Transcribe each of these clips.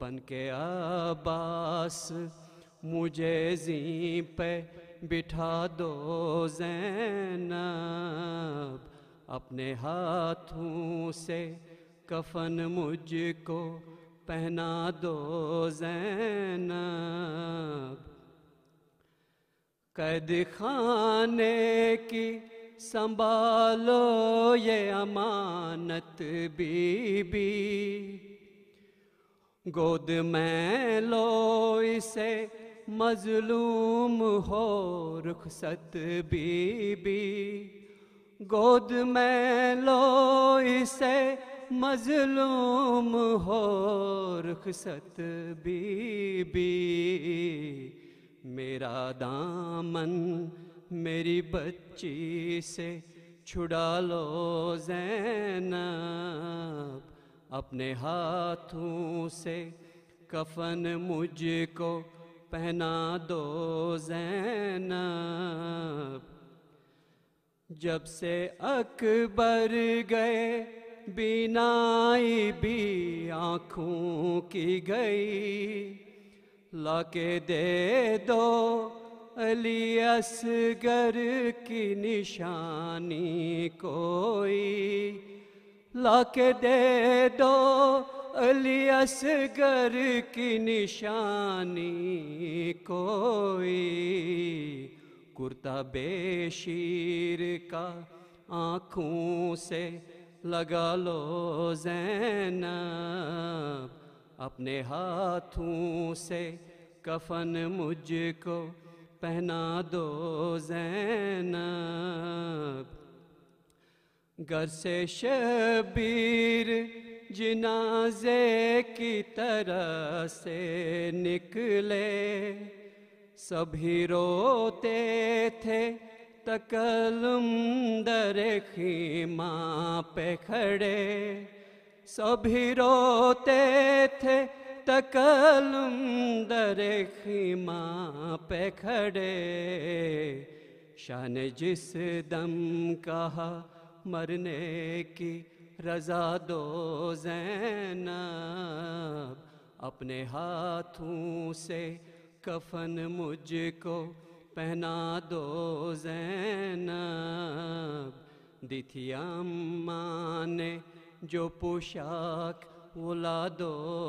بن کے عباس مجھے زیں پہ بٹھا دو زینب، اپنے ہاتھوں سے کفن مجھ کو پہنا دو زینب، قید خانے کی سنبھالو یہ امانت بی بی، گود میں لو اسے مظلوم ہو رخصت بی بی، گود میں لو اسے مظلوم ہو رخصت بی بی، میرا دامن میری بچی سے چھڑا لو زینب، اپنے ہاتھوں سے کفن مجھ کو پہنا دو زینب، جب سے اکبر گئے بینائی بھی آنکھوں کی گئی، لا کے دے دو علی اصغر کی نشانی کوئی، لا کے دے دو علی اصغر کی نشانی کوئی، کرتا بے شیر کا آنکھوں سے لگا لو زینب، اپنے ہاتھوں سے کفن مجھ کو پہنا دو زینب، گھر سے شبیر جنازے کی طرح سے نکلے، سبھی روتے تھے تکلم در خیمہ پہ کھڑے، سبھی روتے تھے تکلم در خیمہ پہ کھڑے، شاہ نے جس دم کہا مرنے کی رضا دو زینب، اپنے ہاتھوں سے کفن مجھ کو پہنا دو زینب، دی تھی اماں نے جو پوشاک وہ لا دو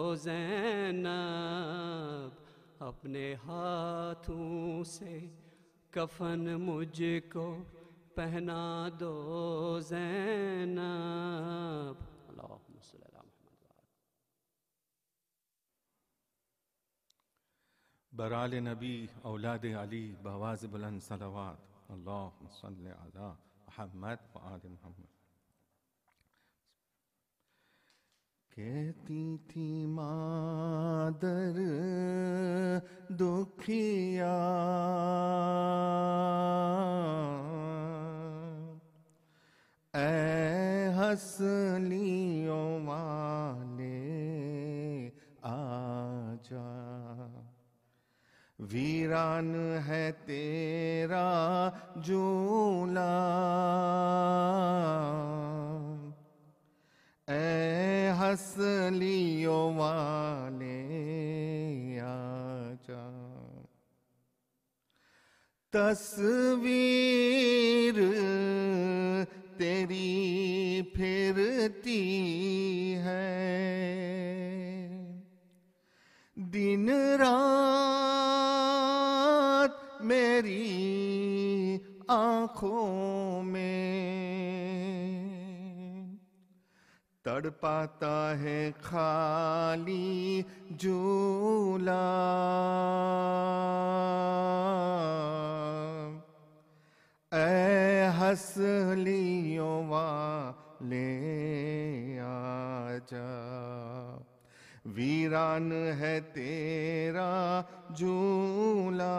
زینب، اپنے ہاتھوں سے کفن مجھ کو پہنا دو زینب، اللہم صلی اللہ محمد برال نبی اولاد علی بآواز بلند صلوات، اللہم صلی علی محمد و آل محمد۔ کہتی تھی مادر دکھیا اے ہنسلیوں والے آجا، ویران ہے تیرا جھولا اے ہنسلیوں والے آجا، تصویر تیری پھرتی ہے دن رات میری آنکھوں میں، تڑپاتا ہے خالی جھولا اے ہنسلیوں والے آجا، ویران ہے تیرا جھولا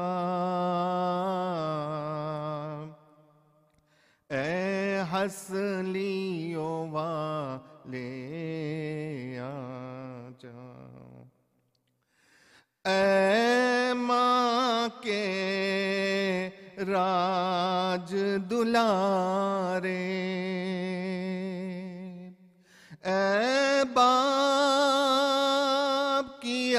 اے ہنسلیوں والے آجا، اے ماں کے راج دلارے، اے باپ کی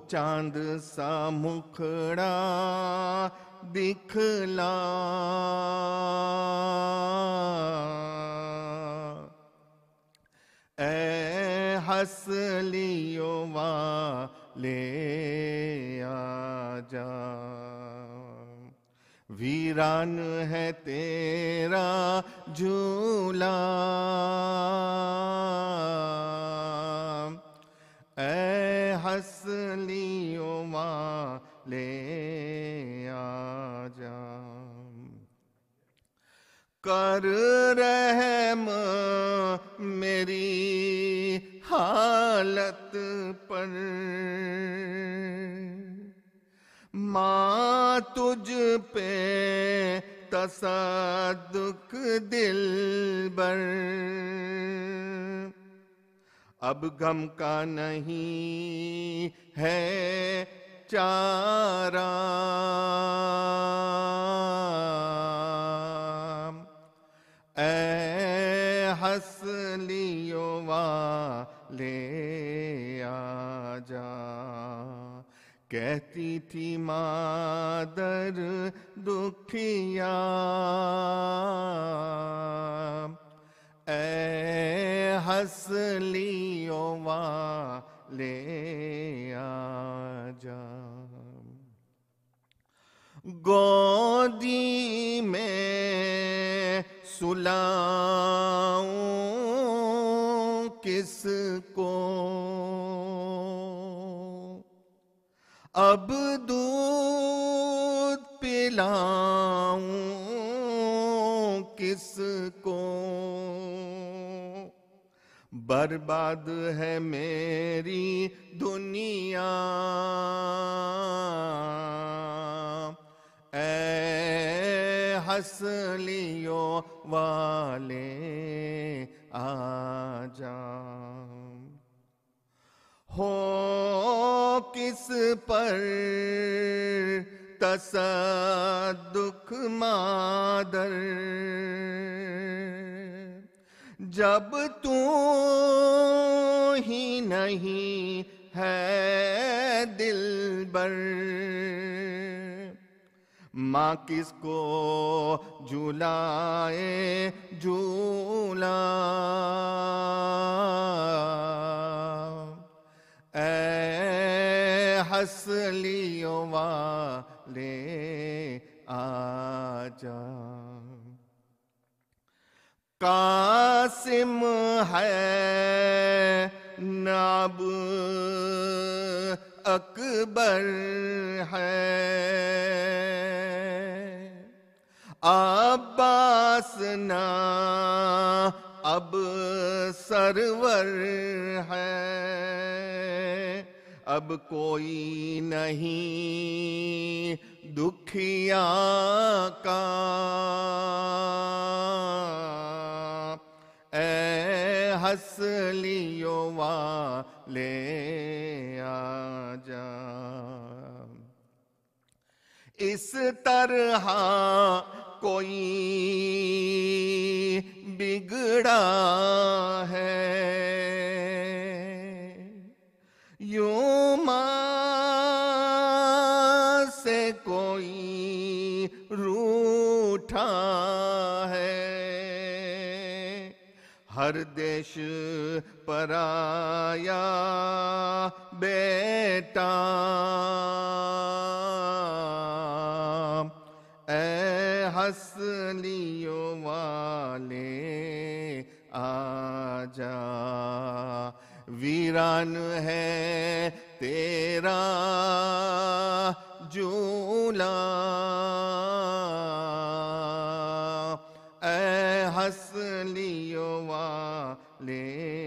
چاند سا مکھڑا دکھلا، اے ہنسلیوں والے آجا، ویران ہے تیرا جھولا، اے ہنسلیوں والے آجا، کر رحم میری حالت پر، ماں تجھ پہ تصدق دلبر، اب غم کا نہیں ہے چارہ، اے ہنسلیوں والے آجا، کہتی تھی مادر دکھیا، اے ہنسلیوں والے آجا، گودی میں سلاؤں کس کو، اب دودھ پلاؤں کس کو، برباد ہے میری دنیا، اے ہنسلیوں والے آجا، ہو کس پر تصدق مادر، جب تو ہی نہیں ہے دلبر، ماں کس کو جھولائے جھولا، اے ہنسلیوں والے آجا، قاسم ہے ناب اکبر ہے، عباس نا اب سرور ہے، اب کوئی نہیں دکھیا کا، اے ہنسلیوں والے آجا، اس طرح کوئی بگڑا ہے، یوں ماں سے کوئی روٹھا ہے، ہر دیش پر آیا بیٹا، اے ہنسلیوں والے آجا، ویران ہے تیرا جھولا، اے ہنسلیوں والے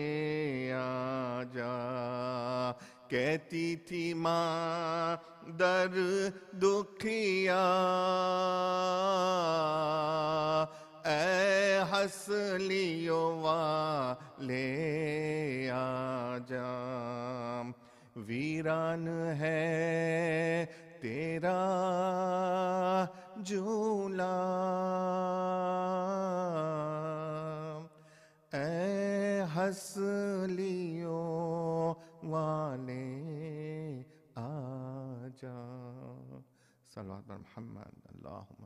آجا، کہتی تھی ماں در دکھیا، اے ہنسلیوں والے آجا، ویران ہے تیرا جھولا، اے ہنسلیوں والے صلوات على محمد. اللهم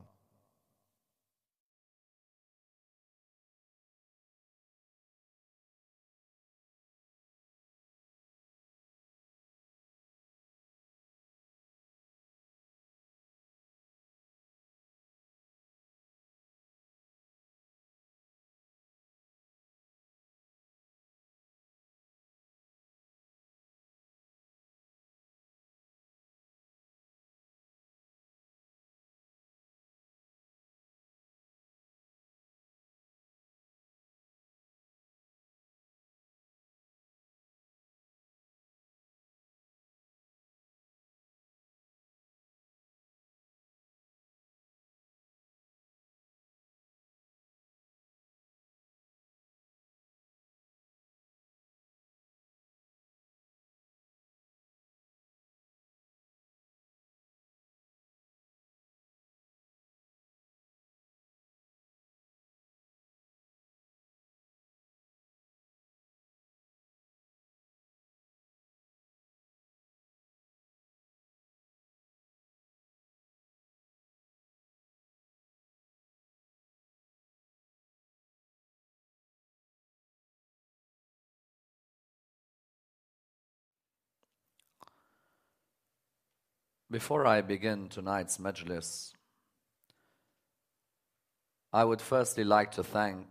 Before I begin tonight's majlis, I would firstly like to thank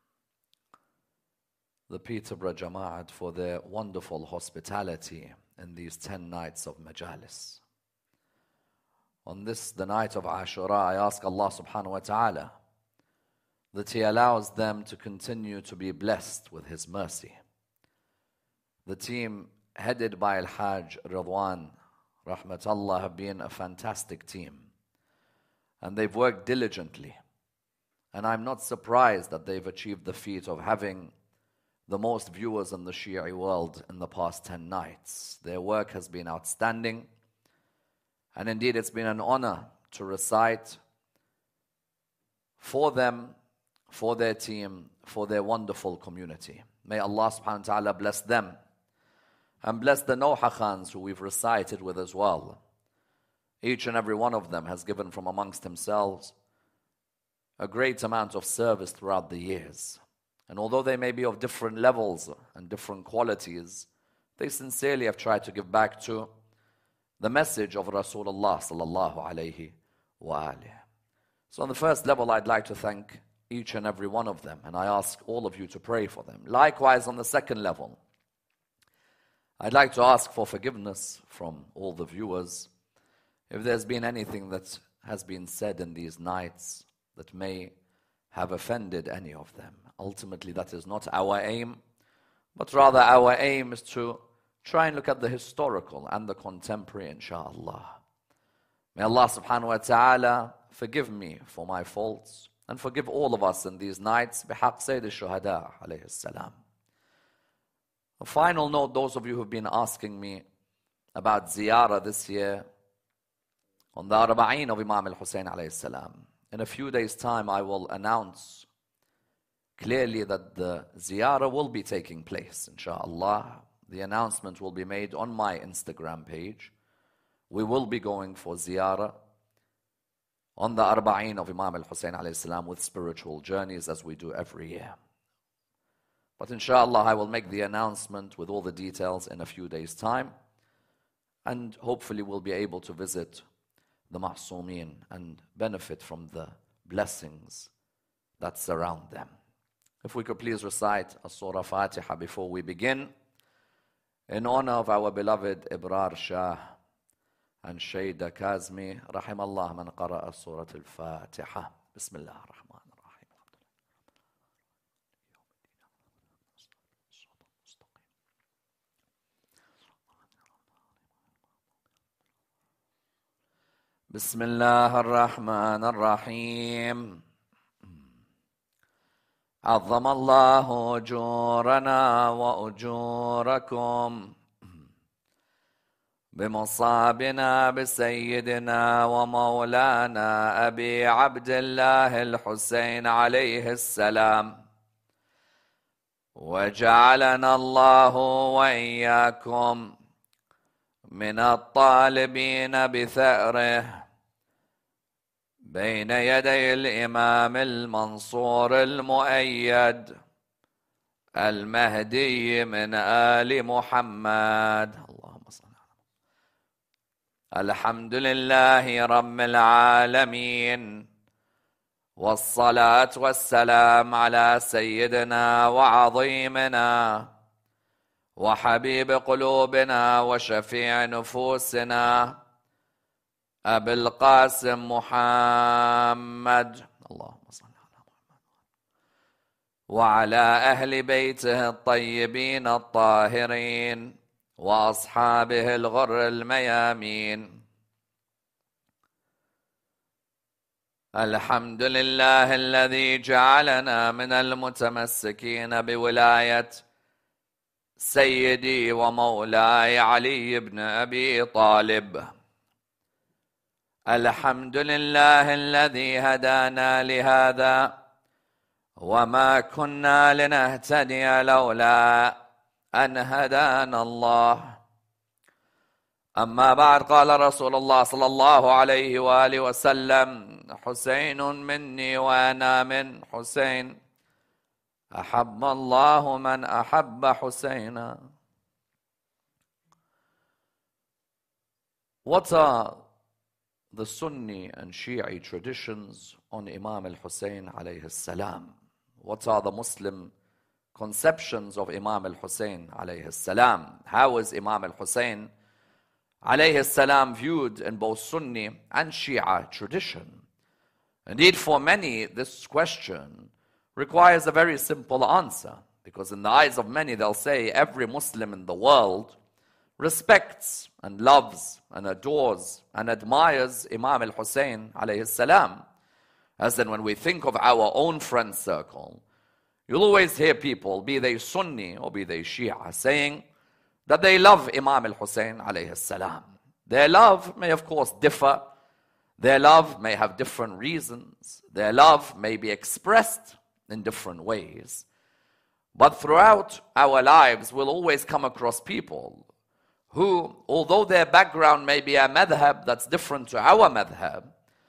the Peterborough Jama'at for their wonderful hospitality in these 10 nights of majalis. On this, the night of Ashura, I ask Allah subhanahu wa ta'ala that He allows them to continue to be blessed with His mercy. The team headed by Al-Hajj Ridwan Rahmatullah have been a fantastic team, and they've worked diligently, and I'm not surprised that they've achieved the feat of having the most viewers in the Shia world in the past 10 nights. Their work has been outstanding, and indeed it's been an honor to recite for them, for their team, for their wonderful community. May Allah subhanahu wa ta'ala bless them and bless the Noha Khans who we've recited with as well. Each and every one of them has given from amongst themselves a great amount of service throughout the years. And although they may be of different levels and different qualities, they sincerely have tried to give back to the message of Rasulullah sallallahu alayhi wa alihi. So on the first level, I'd like to thank each and every one of them, and I ask all of you to pray for them. Likewise, on the second level, I'd like to ask for forgiveness from all the viewers if there's been anything that has been said in these nights that may have offended any of them. Ultimately, that is not our aim, but rather our aim is to try and look at the historical and the contemporary, inshallah. May Allah subhanahu wa ta'ala forgive me for my faults and forgive all of us in these nights. Bihaq Sayyid al-Shuhada alayhi salam. A final note, those of you who have been asking me about ziyarah this year on the Arba'een of Imam al-Hussein alayhi salam. In a few days' time, I will announce clearly that the ziyarah will be taking place, inshallah. The announcement will be made on my Instagram page. We will be going for ziyarah on the Arba'een of Imam al-Hussein alayhi salam with spiritual journeys as we do every year. But inshallah, I will make the announcement with all the details in a few days' time, and hopefully we'll be able to visit the Ma'soomeen and benefit from the blessings that surround them. If we could please recite a Surah Fatiha before we begin, in honor of our beloved Ibrar Shah and Shayda Kazmi, rahimallah man qara'a Surah Al-Fatiha. Bismillah ar-Rahman. بسم الله الرحمن الرحيم عظم الله أجورنا وأجوركم بمصابنا بسيدنا ومولانا أبي عبد الله الحسين عليه السلام وجعلنا الله وإياكم من الطالبين بثأره بين يدي الإمام المنصور المؤيد المهدي من آل محمد. اللهم صل على محمد. الحمد لله رب العالمين، والصلاة والسلام على سيدنا وعظيمنا وحبيب قلوبنا وشفيع نفوسنا أبي القاسم محمد، اللهم صل على محمد، وعلى أهل بيته الطيبين الطاهرين وأصحابه الغر الميامين. الحمد لله الذي جعلنا من المتمسكين بولاية سيدي ومولاي علي بن أبي طالب. الحمد لله الذي هدانا لهذا وما كنا لنهتدي لولا أن هدانا الله. أما بعد، قال رسول الله صلى الله عليه وآله وسلم: حسين مني وأنا من حسين، أحب الله من أحب حسينا. What are the Sunni and Shi'i traditions on Imam al-Hussein alayhi salam? What are the Muslim conceptions of Imam al-Hussein alayhi salam? How is Imam al-Hussein alayhi salam viewed in both Sunni and Shia tradition? Indeed, for many, this question requires a very simple answer, because in the eyes of many, they'll say every Muslim in the world respects and loves and adores and admires Imam al-Hussein alayhi salam. As in, when we think of our own friend circle, you'll always hear people, be they Sunni or be they Shia, saying that they love Imam al-Hussein alayhi salam. Their love may of course differ. Their love may have different reasons. Their love may be expressed in different ways. But throughout our lives, we'll always come across people who, although their background may be a madhab that's different to our madhab,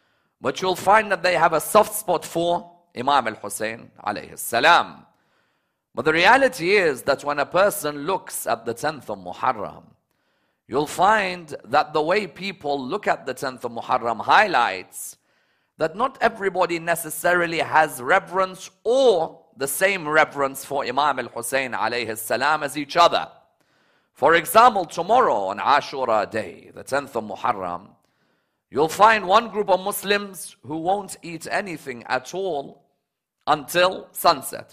but you'll find that they have a soft spot for Imam al-Hussein alayhi salam. But the reality is that when a person looks at the 10th of Muharram, you'll find that the way people look at the 10th of Muharram highlights that not everybody necessarily has reverence or the same reverence for Imam al-Hussein alayhi salam as each other. For example, tomorrow on Ashura Day, the 10th of Muharram, you'll find one group of Muslims who won't eat anything at all until sunset.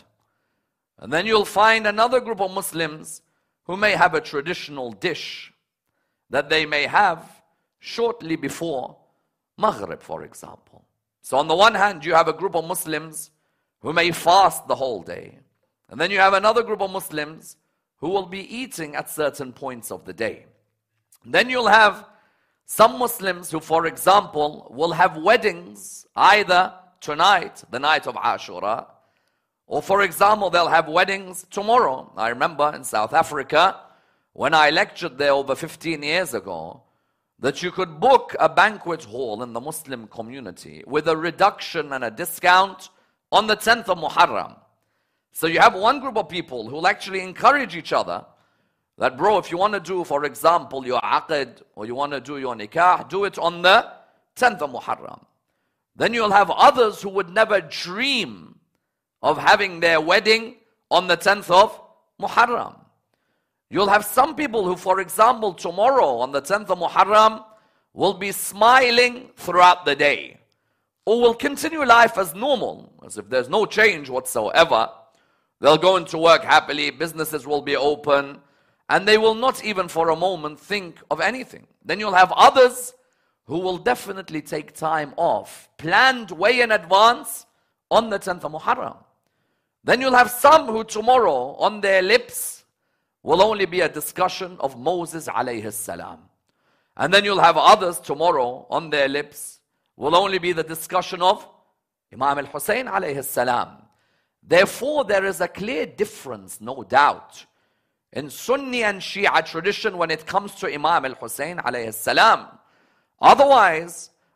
And then you'll find another group of Muslims who may have a traditional dish that they may have shortly before Maghrib, for example. So on the one hand, you have a group of Muslims who may fast the whole day. And then you have another group of Muslims who will be eating at certain points of the day. Then you'll have some Muslims who, for example, will have weddings either tonight, the night of Ashura, or for example, they'll have weddings tomorrow. I remember in South Africa, when I lectured there over 15 years ago, that you could book a banquet hall in the Muslim community with a reduction and a discount on the 10th of Muharram. So you have one group of people who will actually encourage each other that, bro, if you want to do, for example, your aqd or you want to do your nikah, do it on the 10th of Muharram. Then you'll have others who would never dream of having their wedding on the 10th of Muharram. You'll have some people who, for example, tomorrow on the 10th of Muharram will be smiling throughout the day, or will continue life as normal, as if there's no change whatsoever. They'll go into work happily, businesses will be open, and they will not even for a moment think of anything. Then you'll have others who will definitely take time off, planned way in advance on the 10th of Muharram. Then you'll have some who tomorrow on their lips will only be a discussion of Moses alayhi salam. And then you'll have others tomorrow on their lips will only be the discussion of Imam al-Hussein alayhi salam. Therefore, there is a clear difference, no doubt, in Sunni and Shia tradition when it comes to Imam al-Hussein alayhi salam. Otherwise,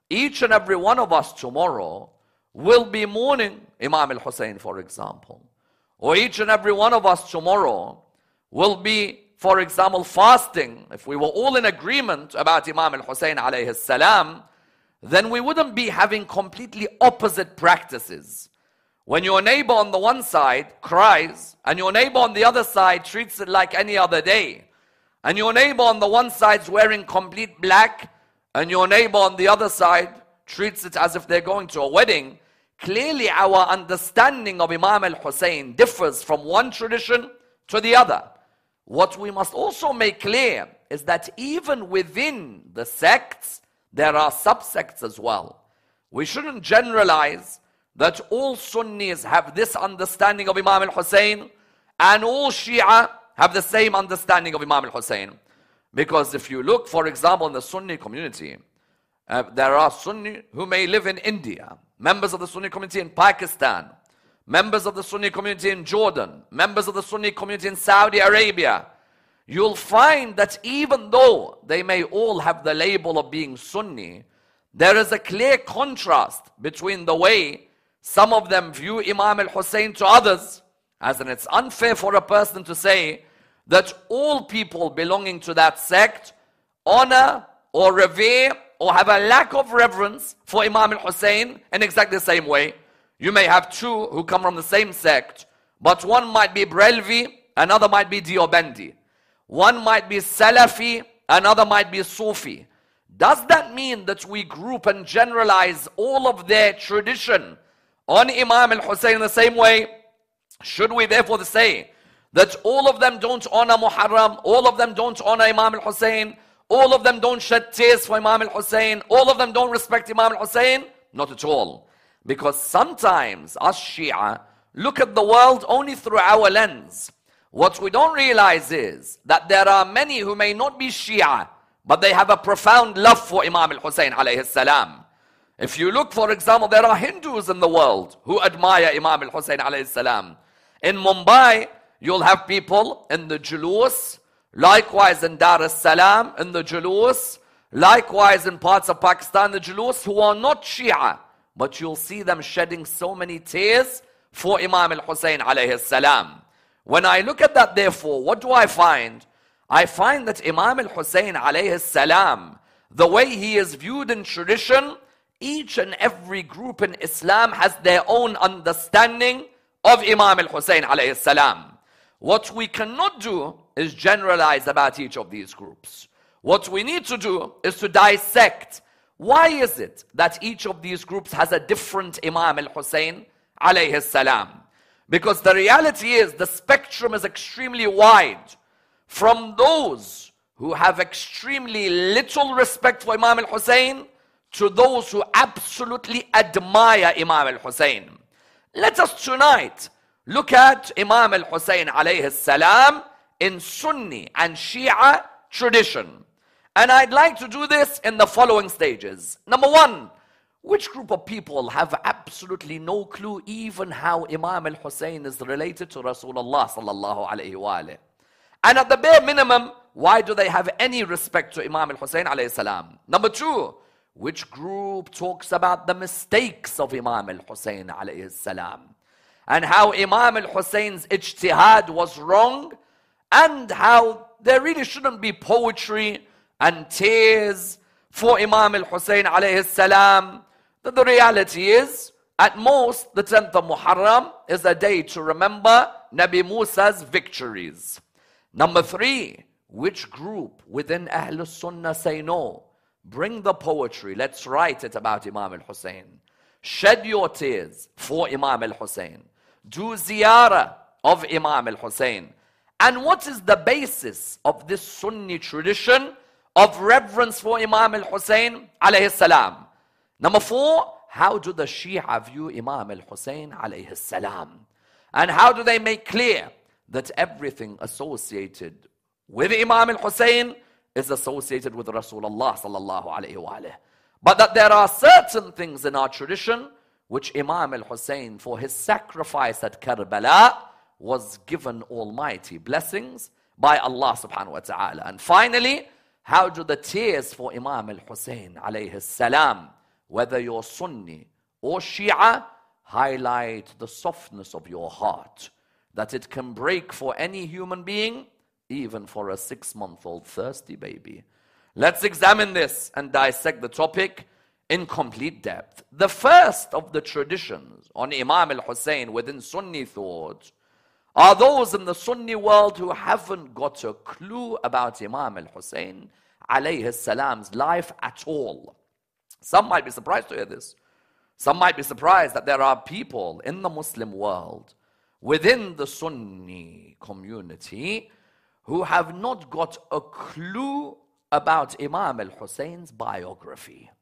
each and every one of us tomorrow will be mourning Imam al-Hussein, for example. Or each and every one of us tomorrow will be, for example, fasting. If we were all in agreement about Imam al-Hussein alayhi salam, then we wouldn't be having completely opposite practices. When your neighbor on the one side cries, and your neighbor on the other side treats it like any other day, and your neighbor on the one side is wearing complete black, and your neighbor on the other side treats it as if they're going to a wedding, clearly our understanding of Imam al-Hussein differs from one tradition to the other. What we must also make clear is that even within the sects, there are subsects as well. We shouldn't generalize that all Sunnis have this understanding of Imam al-Hussein and all Shia have the same understanding of Imam al-Hussein. Because if you look, for example, in the Sunni community, there are Sunni who may live in India, members of the Sunni community in Pakistan, members of the Sunni community in Jordan, members of the Sunni community in Saudi Arabia. You'll find that even though they may all have the label of being Sunni, there is a clear contrast between the way some of them view Imam al-Hussein to others, as in it's unfair for a person to say that all people belonging to that sect honor or revere or have a lack of reverence for Imam al-Hussein in exactly the same way. You may have two who come from the same sect, but one might be Brelvi, another might be Diobendi. One might be Salafi, another might be Sufi. Does that mean that we group and generalize all of their tradition on Imam al-Hussein in the same way? Should we therefore say that all of them don't honor Muharram, all of them don't honor Imam al-Hussein, all of them don't shed tears for Imam al-Hussein, all of them don't respect Imam al-Hussein? Not at all. Because sometimes us Shia look at the world only through our lens. What we don't realize is that there are many who may not be Shia, but they have a profound love for Imam al-Hussein alayhi salam. If you look, for example, there are Hindus in the world who admire Imam al-Hussein alayhi salam. In Mumbai, you'll have people in the Julus, likewise in Dar es Salaam, in the Julus, likewise in parts of Pakistan, the Julus, who are not Shia, but you'll see them shedding so many tears for Imam al-Hussein alayhi salam. When I look at that, therefore, what do I find? I find that Imam al-Hussein alayhi salam, the way he is viewed in tradition, each and every group in Islam has their own understanding of Imam al-Hussein alayhi salam. What we cannot do is generalize about each of these groups. What we need to do is to dissect. Why is it that each of these groups has a different Imam al-Hussein alayhi salam? Because the reality is the spectrum is extremely wide. From those who have extremely little respect for Imam al-Hussein to those who absolutely admire Imam al-Hussein. Let us tonight look at Imam al-Hussein alayhi salam in Sunni and Shia tradition. And I'd like to do this in the following stages. Number one, which group of people have absolutely no clue even how Imam al-Hussein is related to Rasulullah sallallahu alayhi wa alayhi? And at the bare minimum, why do they have any respect to Imam al-Hussein alayhi salam? Number two, which group talks about the mistakes of Imam al-Hussein alayhi salam? And how Imam al-Hussein's ijtihad was wrong, and how there really shouldn't be poetry and tears for Imam al-Hussein alayhi salam. That the reality is, at most, the 10th of Muharram is a day to remember Nabi Musa's victories. Number three, which group within Ahlul Sunnah say no? Bring the poetry, let's write it about Imam al-Hussein. Shed your tears for Imam al-Hussein. Do ziyarah of Imam al-Hussein. And what is the basis of this Sunni tradition of reverence for Imam al-Hussein alayhi salam? Number four, how do the Shia view Imam al-Hussein alayhi salam? And how do they make clear that everything associated with Imam al-Hussein is associated with Rasulullah sallallahu alayhi wa alayhi? But that there are certain things in our tradition which Imam al-Hussein, for his sacrifice at Karbala, was given almighty blessings by Allah subhanahu wa ta'ala. And finally, how do the tears for Imam al-Hussein alayhi salam, whether you're Sunni or Shia, highlight the softness of your heart, that it can break for any human being, even for a 6-month-old thirsty baby. Let's examine this and dissect the topic in complete depth. The first of the traditions on Imam al-Hussein within Sunni thought are those in the Sunni world who haven't got a clue about Imam al-Hussein alayhi salam's life at all. Some might be surprised to hear this. Some might be surprised that there are people in the Muslim world within the Sunni community who have not got a clue about Imam al-Hussein's biography.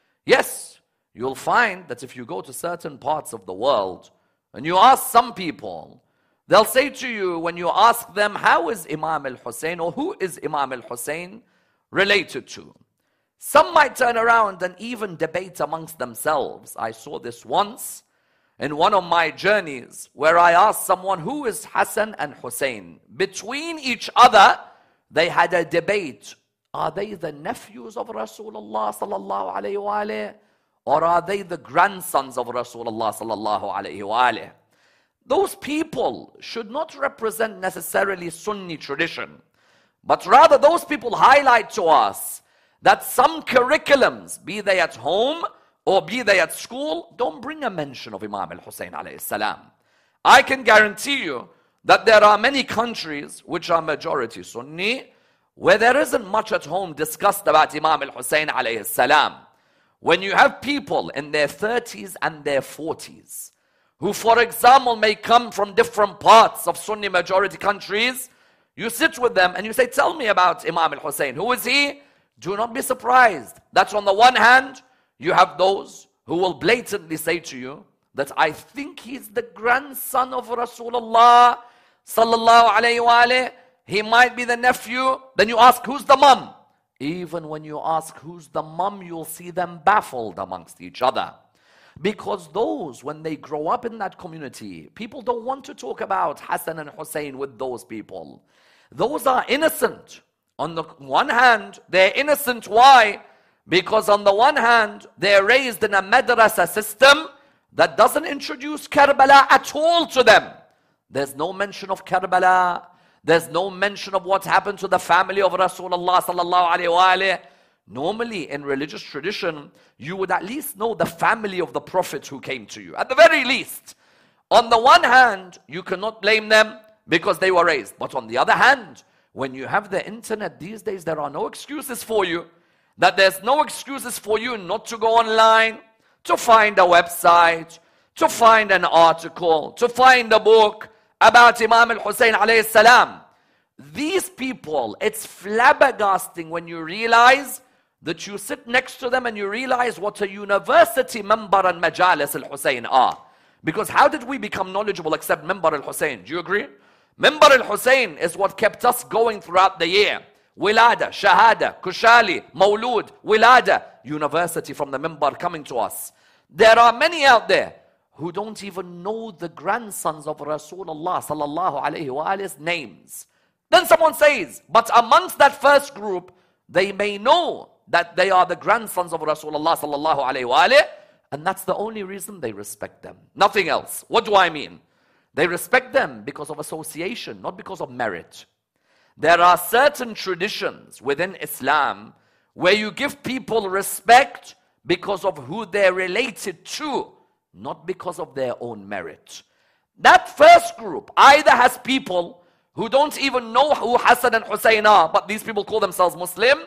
Yes, you'll find that if you go to certain parts of the world and you ask some people, they'll say to you, when you ask them, how is Imam al-Hussein or who is Imam al-Hussein related to? Some might turn around and even debate amongst themselves. I saw this once in one of my journeys where I asked someone, who is Hassan and Hussein? Between each other, they had a debate. Are they the nephews of Rasulullah sallallahu alayhi wa alayhi? Or are they the grandsons of Rasulullah sallallahu alayhi wa alayhi? Those people should not represent necessarily Sunni tradition, but rather those people highlight to us that some curriculums, be they at home or be they at school, don't bring a mention of Imam al-Hussein alayhi salam. I can guarantee you that there are many countries which are majority Sunni where there isn't much at home discussed about Imam al-Hussein alayhi salam. When you have people in their 30s and their 40s, who for example may come from different parts of Sunni majority countries, you sit with them and you say, tell me about Imam al-Hussein. Who is he? Do not be surprised that on the one hand, you have those who will blatantly say to you that I think he's the grandson of Rasulullah sallallahu alayhi wa alayhi. He might be the nephew. Then you ask, who's the mum? Even when you ask who's the mum, you'll see them baffled amongst each other. Because those, when they grow up in that community, people don't want to talk about Hassan and Hussein with those people. Those are innocent. On the one hand, they're innocent. Why? Because on the one hand, they're raised in a madrasa system that doesn't introduce Karbala at all to them. There's no mention of Karbala. There's no mention of what happened to the family of Rasulullah sallallahu alayhi wa alayhi. Normally, in religious tradition, you would at least know the family of the Prophet who came to you. At the very least. On the one hand, you cannot blame them because they were raised. But on the other hand, when you have the internet these days, there are no excuses for you. That there's no excuses for you not to go online, to find a website, to find an article, to find a book about Imam al-Hussein alayhi salam. These people, it's flabbergasting when you realize that you sit next to them and you realize what a university member and majalis al-Hussein are. Because how did we become knowledgeable except member al-Hussein? Do you agree? Member al-Hussein is what kept us going throughout the year. Wilada, Shahada, Kushali, Mawlud, Wilada, university from the member coming to us. There are many out there who don't even know the grandsons of Rasulullah sallallahu alayhi wa alayhi's names. Then someone says, but amongst that first group, they may know that they are the grandsons of Rasulullah sallallahu alayhi wa alayhi, and that's the only reason they respect them. Nothing else. What do I mean? They respect them because of association, not because of merit. There are certain traditions within Islam where you give people respect because of who they're related to, not because of their own merit. That first group either has people who don't even know who Hassan and Hussein are, but these people call themselves Muslim,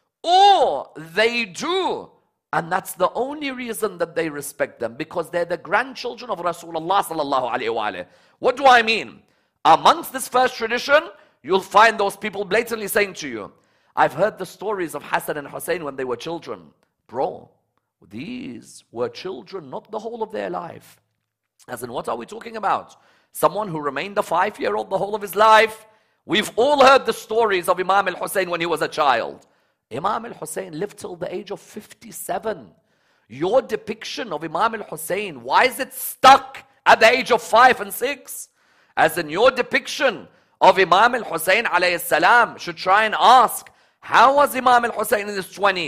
or they do, and that's the only reason that they respect them, because they're the grandchildren of Rasulullah sallallahu alayhi wa alayhi. What do I mean? Amongst this first tradition, you'll find those people blatantly saying to you, I've heard the stories of Hassan and Hussein when they were children. Bro, these were children, not the whole of their life. As in, what are we talking about? Someone who remained a 5-year-old the whole of his life? We've all heard the stories of Imam al-Hussein when he was a child. Imam al-Hussein lived till the age of 57. Your depiction of Imam al-Hussein, why is it stuck at the age of 5 and 6? As in, your depiction of Imam al-Hussein alayhi salam should try and ask, how was Imam al-Hussein in his 20s?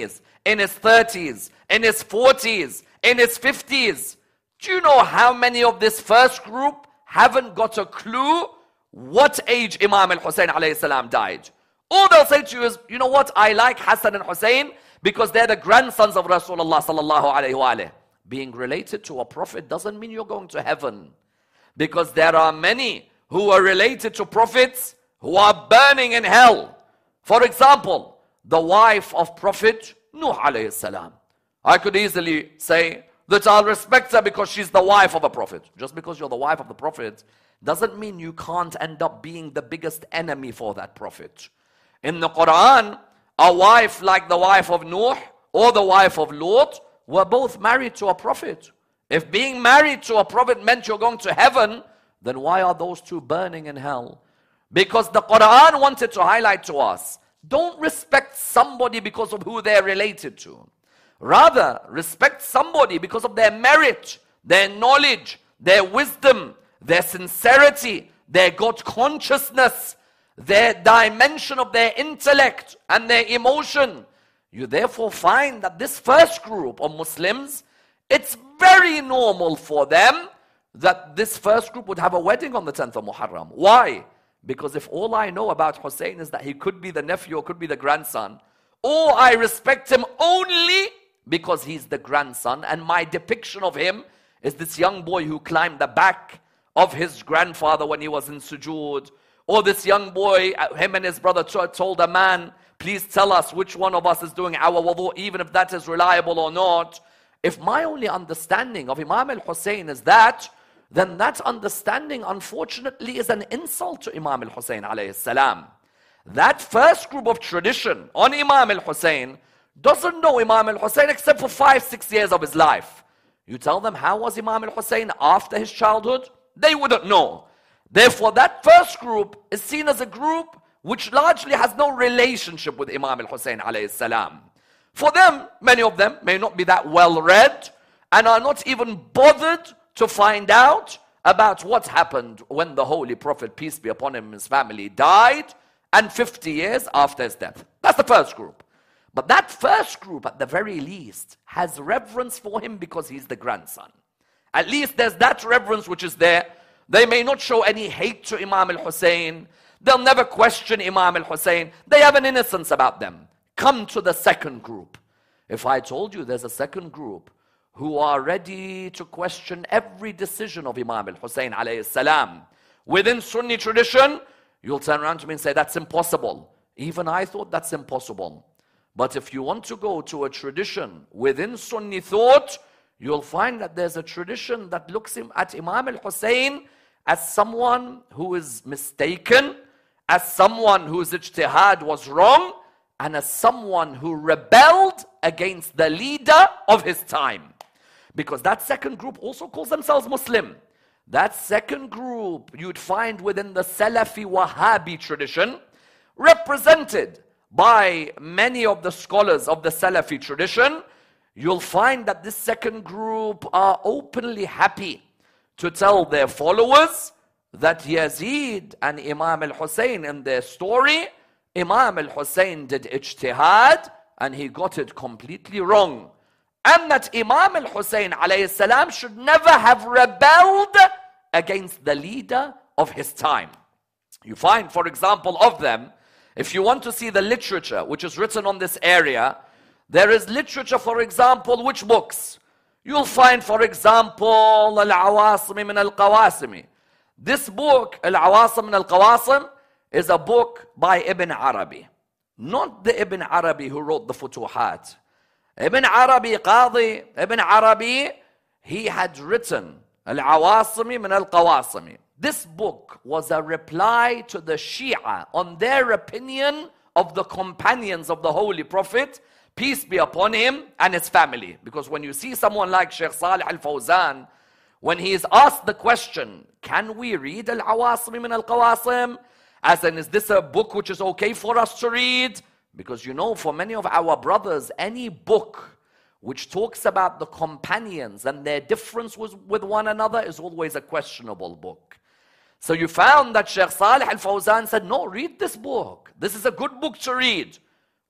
in his 30s, in his 40s, in his 50s. Do you know how many of this first group haven't got a clue what age Imam al-Hussein alayhi salam died? All they'll say to you is, you know what, I like Hassan and Hussein because they're the grandsons of Rasulullah sallallahu alayhi wa. Being related to a prophet doesn't mean you're going to heaven. Because there are many who are related to prophets who are burning in hell. For example, the wife of Prophet Nuh alayhi salam. I could easily say that I'll respect her because she's the wife of a prophet. Just because you're the wife of the prophet doesn't mean you can't end up being the biggest enemy for that prophet. In the Quran, a wife like the wife of Nuh or the wife of Lot were both married to a prophet. If being married to a prophet meant you're going to heaven, then why are those two burning in hell? Because the Quran wanted to highlight to us, don't respect somebody because of who they're related to. Rather, respect somebody because of their merit, their knowledge, their wisdom, their sincerity, their God consciousness, their dimension of their intellect and their emotion. You therefore find that this first group of Muslims, it's very normal for them that this first group would have a wedding on the 10th of Muharram. Why? Because if all I know about Hussein is that he could be the nephew or could be the grandson, or I respect him only because he's the grandson, and my depiction of him is this young boy who climbed the back of his grandfather when he was in sujood, or this young boy, him and his brother told a man, please tell us which one of us is doing our wudu, even if that is reliable or not. If my only understanding of Imam al-Hussein is that, then that understanding, unfortunately, is an insult to Imam al-Hussein alayhi salam. That first group of tradition on Imam al-Hussein doesn't know Imam al-Hussein except for 5-6 years of his life. You tell them, how was Imam al-Hussein after his childhood? They wouldn't know. Therefore, that first group is seen as a group which largely has no relationship with Imam al-Hussein alayhi salam. For them, many of them may not be that well read and are not even bothered to find out about what happened when the Holy Prophet, peace be upon him, and his family died, and 50 years after his death. That's the first group. But that first group, at the very least, has reverence for him because he's the grandson. At least there's that reverence which is there. They may not show any hate to Imam al-Hussein. They'll never question Imam al-Hussein. They have an innocence about them. Come to the second group. If I told you there's a second group who are ready to question every decision of Imam al-Hussein alayhi salam, within Sunni tradition, you'll turn around to me and say, that's impossible. Even I thought that's impossible. But if you want to go to a tradition within Sunni thought, you'll find that there's a tradition that looks at Imam al-Hussein as someone who is mistaken, as someone whose ijtihad was wrong, and as someone who rebelled against the leader of his time. Because that second group also calls themselves Muslim. That second group you'd find within the Salafi Wahhabi tradition, represented by many of the scholars of the Salafi tradition. You'll find that this second group are openly happy to tell their followers that Yazid and Imam al-Hussein, in their story, Imam al-Hussein did ijtihad and he got it completely wrong. And that Imam al-Hussein alayhi salam should never have rebelled against the leader of his time. You find, for example, of them, if you want to see the literature which is written on this area, there is literature, for example, which books? You'll find, for example, Al-Awasim min Al-Qawasim. This book, Al-Awasim min Al-Qawasim, is a book by Ibn Arabi. Not the Ibn Arabi who wrote the Futuhat. Ibn Arabi, Qadi, Ibn Arabi, he had written Al-Awasim min Al-Qawasim. This book was a reply to the Shia on their opinion of the companions of the Holy Prophet, peace be upon him, and his family. Because when you see someone like Shaykh Salih al-Fawzan, when he is asked the question, can we read Al-Awasim min Al-Qawasim? As in, is this a book which is okay for us to read? Because you know, for many of our brothers, any book which talks about the companions and their difference with one another is always a questionable book. So you found that Shaykh Salih al-Fawzan said, no, read this book. This is a good book to read.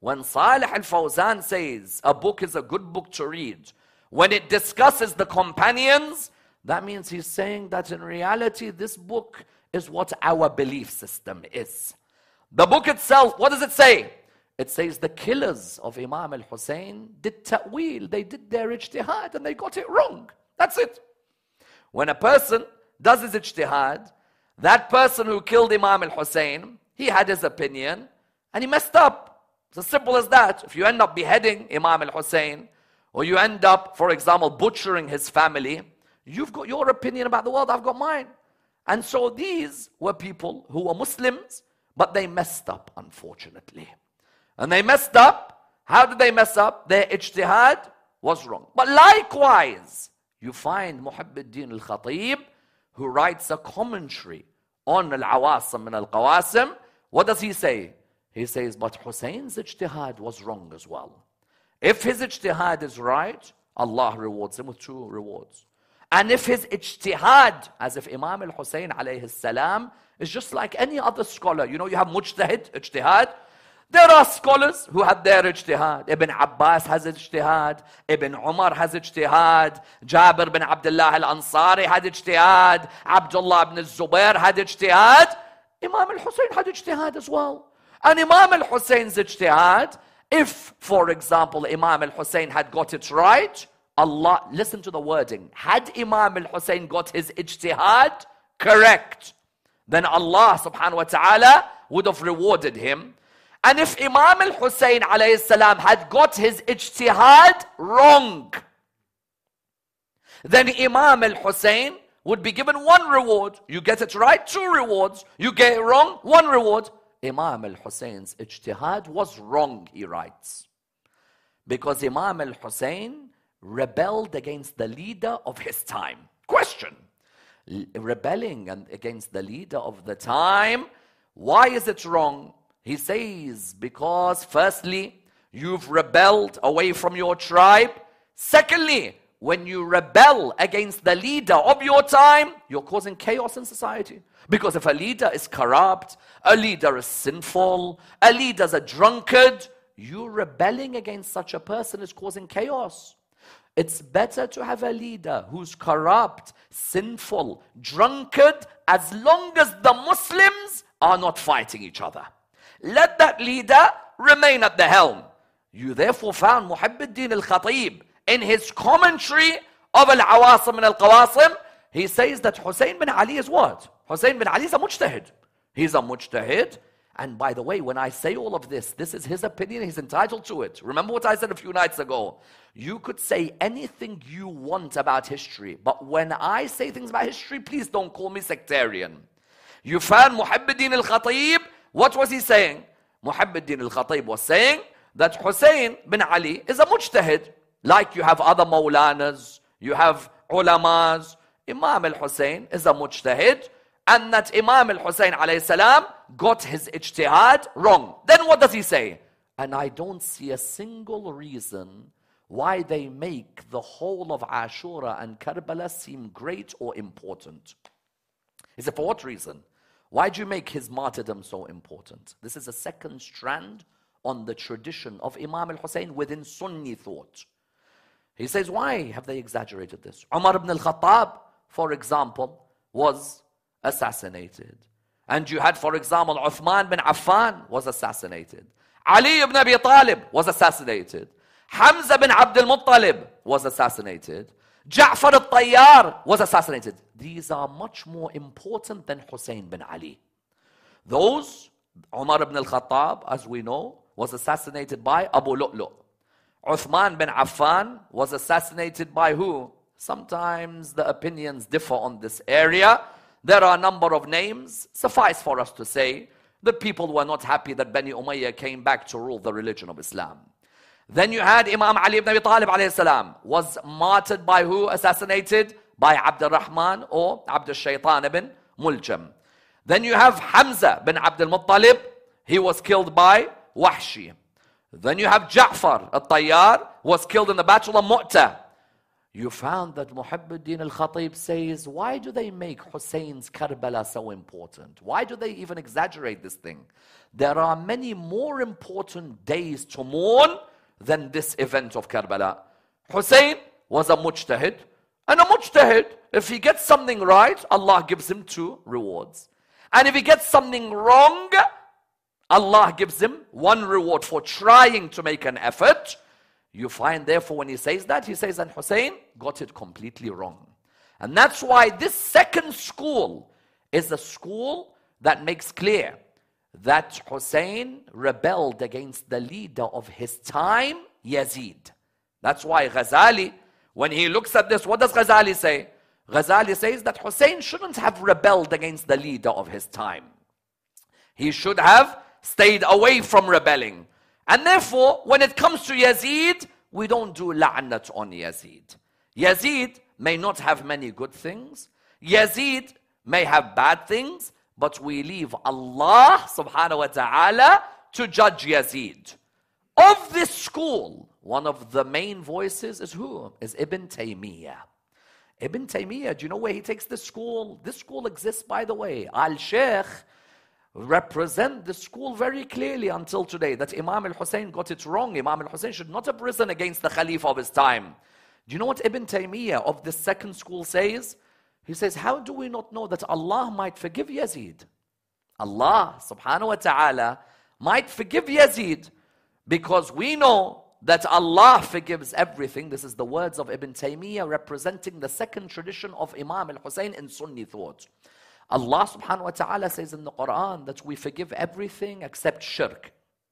when Salih al-Fawzan says a book is a good book to read, when it discusses the companions, that means he's saying that in reality this book is what our belief system is. The book itself, what does it say? It says the killers of Imam al-Hussein did ta'wil, they did their ijtihad and they got it wrong. That's it. When a person does his ijtihad, that person who killed Imam al-Hussein, he had his opinion and he messed up. It's as simple as that. If you end up beheading Imam al-Hussein, or you end up, for example, butchering his family, you've got your opinion about the world, I've got mine. And so these were people who were Muslims, but they messed up, unfortunately. And they messed up. How did they mess up? Their ijtihad was wrong. But likewise, you find Muhibbuddin al-Khatib, who writes a commentary on Al-Awasim min Al-Qawasim. What does he say? He says, but Hussein's ijtihad was wrong as well. If his ijtihad is right, Allah rewards him with 2 rewards. And if his ijtihad, as if Imam al-Hussein alayhi salam, is just like any other scholar. You know, you have mujtahid, ijtihad. There are scholars who had their ijtihad. Ibn Abbas has ijtihad. Ibn Umar has ijtihad. Jabir bin Abdullah al-Ansari had ijtihad. Abdullah ibn Zubair had ijtihad. Imam al-Hussein had ijtihad as well. And Imam al-Hussein's ijtihad, if, for example, Imam al-Hussein had got it right, Allah, listen to the wording, had Imam al-Hussein got his ijtihad correct, then Allah subhanahu wa ta'ala would have rewarded him. And if Imam al-Hussein alayhi salam had got his ijtihad wrong, then Imam al-Hussein would be given 1 reward. You get it right, 2 rewards. You get it wrong, 1 reward. Imam al-Hussein's ijtihad was wrong, he writes. Because Imam al-Hussein rebelled against the leader of his time. Question. Rebelling against the leader of the time, why is it wrong? He says, because firstly, you've rebelled away from your tribe. Secondly, when you rebel against the leader of your time, you're causing chaos in society. Because if a leader is corrupt, a leader is sinful, a leader is a drunkard, you rebelling against such a person is causing chaos. It's better to have a leader who's corrupt, sinful, drunkard, as long as the Muslims are not fighting each other. Let that leader remain at the helm. You therefore found Muhibbuddin al-Khatib in his commentary of Al-Awasim min Al-Qawasim. He says that Hussein bin Ali is what? Hussein bin Ali is a mujtahid. He's a mujtahid. And by the way, when I say all of this, this is his opinion, he's entitled to it. Remember what I said a few nights ago? You could say anything you want about history, but when I say things about history, please don't call me sectarian. You found Muhibbuddin al-Khatib, what was he saying? Muhibbuddin al-Khatib was saying that Hussein bin Ali is a mujtahid. Like you have other Mawlanas, you have ulamas. Imam al-Hussein is a mujtahid, and that Imam al-Hussein alayhi salam got his ijtihad wrong. Then what does he say? And I don't see a single reason why they make the whole of Ashura and Karbala seem great or important. He said, for what reason? Why do you make his martyrdom so important? This is a second strand on the tradition of Imam al-Hussein within Sunni thought. He says, why have they exaggerated this? Umar ibn al-Khattab, for example, was assassinated. And you had, for example, Uthman bin Affan was assassinated. Ali ibn Abi Talib was assassinated. Hamza bin Abd al-Muttalib was assassinated. Ja'far al-Tayyar was assassinated. These are much more important than Hussein bin Ali. Those, Umar ibn al-Khattab, as we know, was assassinated by Abu Lu'lu'. Uthman bin Affan was assassinated by who? Sometimes the opinions differ on this area. There are a number of names. Suffice for us to say that people were not happy that Bani Umayyah came back to rule the religion of Islam. Then you had Imam Ali ibn Abi Talib alayhi salam was martyred by who? Assassinated by Abd al-Rahman or Abd al-Shaytan ibn Muljam. Then you have Hamza bin Abd al-Muttalib. He was killed by Wahshi. Then you have Ja'far al-Tayyar was killed in the Battle of Mu'tah. you found that Muhibbuddin al-Khatib says, why do they make Hussein's Karbala so important? Why do they even exaggerate this thing? There are many more important days to mourn than this event of Karbala. Hussein was a mujtahid, and a mujtahid, if he gets something right, Allah gives him 2 rewards. And if he gets something wrong, Allah gives him 1 reward for trying to make an effort. You find therefore when he says that, he says, and Hussein got it completely wrong. And that's why this second school is a school that makes clear that Hussein rebelled against the leader of his time, Yazid. That's why Ghazali, when he looks at this, what does Ghazali say? Ghazali says that Hussein shouldn't have rebelled against the leader of his time. He should have stayed away from rebelling. And therefore, when it comes to Yazid, we don't do la'nat on Yazid. Yazid may not have many good things. Yazid may have bad things, but we leave Allah subhanahu wa ta'ala to judge Yazid. Of this school, one of the main voices is who? Is Ibn Taymiyyah. Ibn Taymiyyah, do you know where he takes this school? This school exists, by the way. Al-Sheikh represent the school very clearly until today, that Imam al-Hussein got it wrong. Imam al-Hussein should not have risen against the Khalifa of his time. Do you know what Ibn Taymiyyah of the second school says? He says, how do we not know that Allah might forgive Yazid? Allah subhanahu wa ta'ala might forgive Yazid, because we know that Allah forgives everything. This is the words of Ibn Taymiyyah representing the second tradition of Imam al-Hussein in Sunni thought. Allah subhanahu wa ta'ala says in the Quran that we forgive everything except shirk.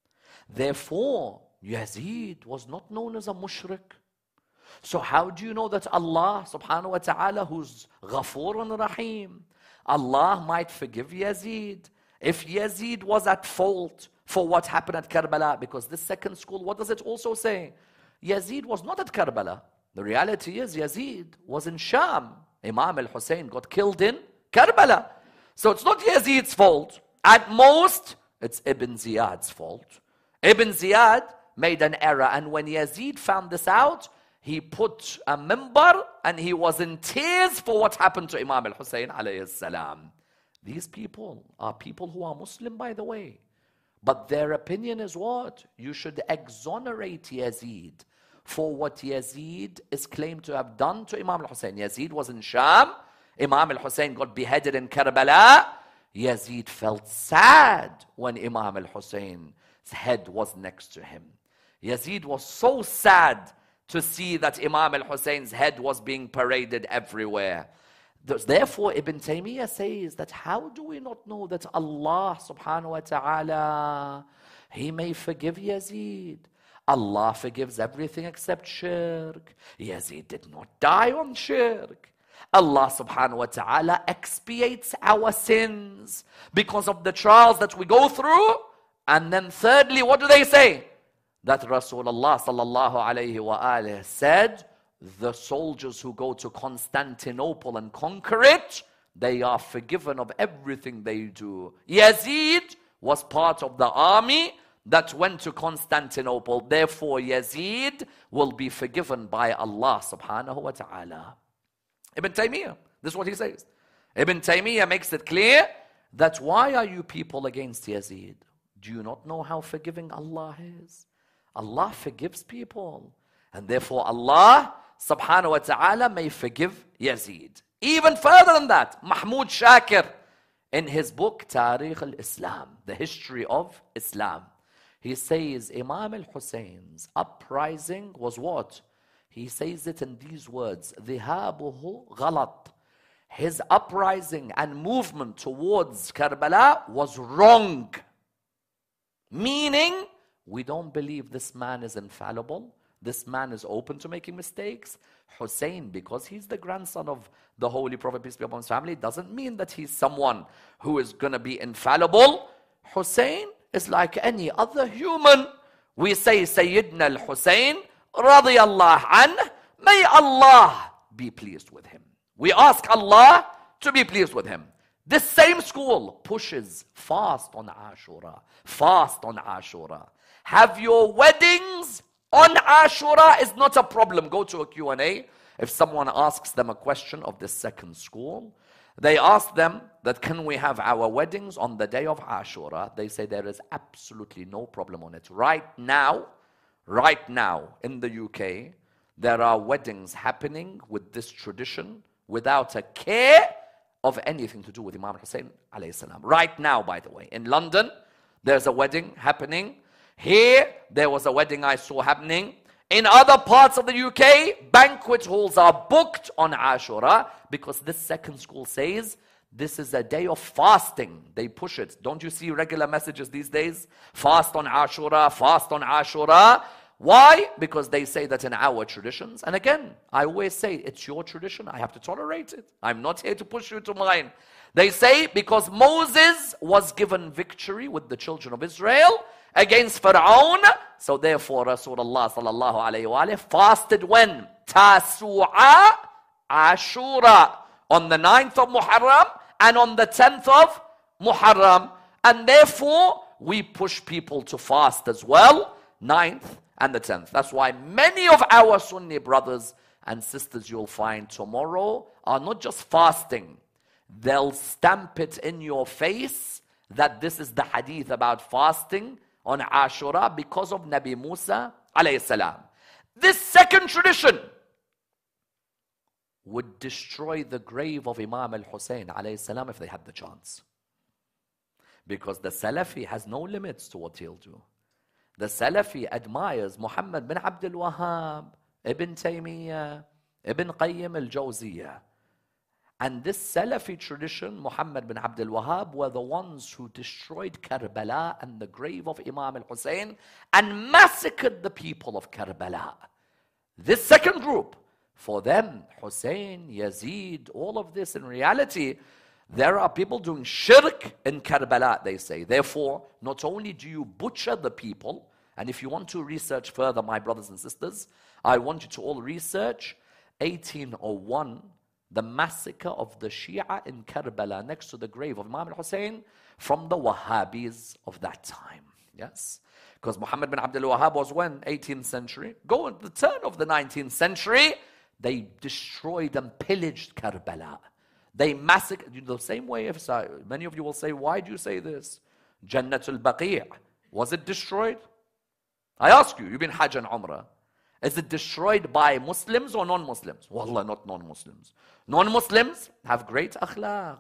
Therefore, Yazid was not known as a mushrik. So how do you know that Allah subhanahu wa ta'ala, who's Ghafurun Rahim, Allah might forgive Yazid if Yazid was at fault for what happened at Karbala? Because this second school, what does it also say? Yazid was not at Karbala. The reality is Yazid was in Sham. Imam al-Hussein got killed in Karbala. So it's not Yazid's fault. At most, it's Ibn Ziyad's fault. Ibn Ziyad made an error, and when Yazid found this out, he put a mimbar and he was in tears for what happened to Imam al-Hussein alayhi salam. These people are people who are Muslim, by the way. But their opinion is what? You should exonerate Yazid for what Yazid is claimed to have done to Imam al-Hussein. Yazid was in Sham. Imam al-Hussein got beheaded in Karbala. Yazid felt sad when Imam al-Hussein's head was next to him. Yazid was so sad to see that Imam al-Hussein's head was being paraded everywhere. Therefore, Ibn Taymiyyah says that how do we not know that Allah subhanahu wa ta'ala, He may forgive Yazid. Allah forgives everything except shirk. Yazid did not die on shirk. Allah subhanahu wa ta'ala expiates our sins because of the trials that we go through. And then thirdly, what do they say? That Rasulullah sallallahu alayhi wa alayhi said, the soldiers who go to Constantinople and conquer it, they are forgiven of everything they do. Yazid was part of the army that went to Constantinople. Therefore, Yazid will be forgiven by Allah subhanahu wa ta'ala. Ibn Taymiyyah, this is what he says. Ibn Taymiyyah makes it clear that why are you people against Yazid? Do you not know how forgiving Allah is? Allah forgives people. And therefore Allah subhanahu wa ta'ala may forgive Yazid. Even further than that, Mahmoud Shakir, in his book Tariq al-Islam, the history of Islam, he says Imam al-Hussein's uprising was what? He says it in these words, ذهابه غلط. His uprising and movement towards Karbala was wrong. Meaning, we don't believe this man is infallible. This man is open to making mistakes. Hussein, because he's the grandson of the Holy Prophet, peace be upon his family, doesn't mean that he's someone who is going to be infallible. Hussein is like any other human. We say Sayyidina al-Hussein radiyallahu anh, may Allah be pleased with him. We ask Allah to be pleased with him. This same school pushes fast on Ashura. Fast on Ashura. Have your weddings on Ashura is not a problem. Go to a Q&A. if someone asks them a question of this second school, they ask them that, can we have our weddings on the day of Ashura? They say there is absolutely no problem on it. Right now, in the UK, there are weddings happening with this tradition without a care of anything to do with Imam Hussein alayhi salam. Right now, by the way, in London, there's a wedding happening. Here, there was a wedding I saw happening. In other parts of the UK, banquet halls are booked on Ashura because this second school says this is a day of fasting. They push it. Don't you see regular messages these days? Fast on Ashura, fast on Ashura. Why? Because they say that in our traditions, and again, I always say, it's your tradition, I have to tolerate it. I'm not here to push you to mine. They say because Moses was given victory with the children of Israel against Pharaoh, so therefore Rasulullah sallallahu alayhi wa fasted when? Tasu'a Ashura, on the 9th of Muharram and on the 10th of Muharram. And therefore, we push people to fast as well, 9th and the 10th. That's why many of our Sunni brothers and sisters you'll find tomorrow are not just fasting. They'll stamp it in your face that this is the hadith about fasting on Ashura because of Nabi Musa alayhi salam. This second tradition would destroy the grave of Imam al-Hussein alayhi salam if they had the chance. Because the Salafi has no limits to what he'll do. The Salafi admires Muhammad bin Abdul Wahhab, Ibn Taymiyyah, Ibn Qayyim al-Jawziyah. And this Salafi tradition, Muhammad bin Abdul Wahhab, were the ones who destroyed Karbala and the grave of Imam al-Hussein and massacred the people of Karbala. This second group, for them, Hussein, Yazid, all of this, in reality, there are people doing shirk in Karbala, they say. Therefore, not only do you butcher the people, and if you want to research further, my brothers and sisters, I want you to all research 1801, the massacre of the Shia in Karbala next to the grave of Imam al-Hussein from the Wahhabis of that time. Yes? Because Muhammad bin Abdul Wahhab was when? 18th century. Go at the turn of the 19th century, they destroyed and pillaged Karbala. They massacred, the same way, if many of you will say, why do you say this? Jannatul Baqi', was it destroyed? I ask you, you've been Hajj and Umrah. Is it destroyed by Muslims or non-Muslims? Wallah, not non-Muslims. Non-Muslims have great akhlaq.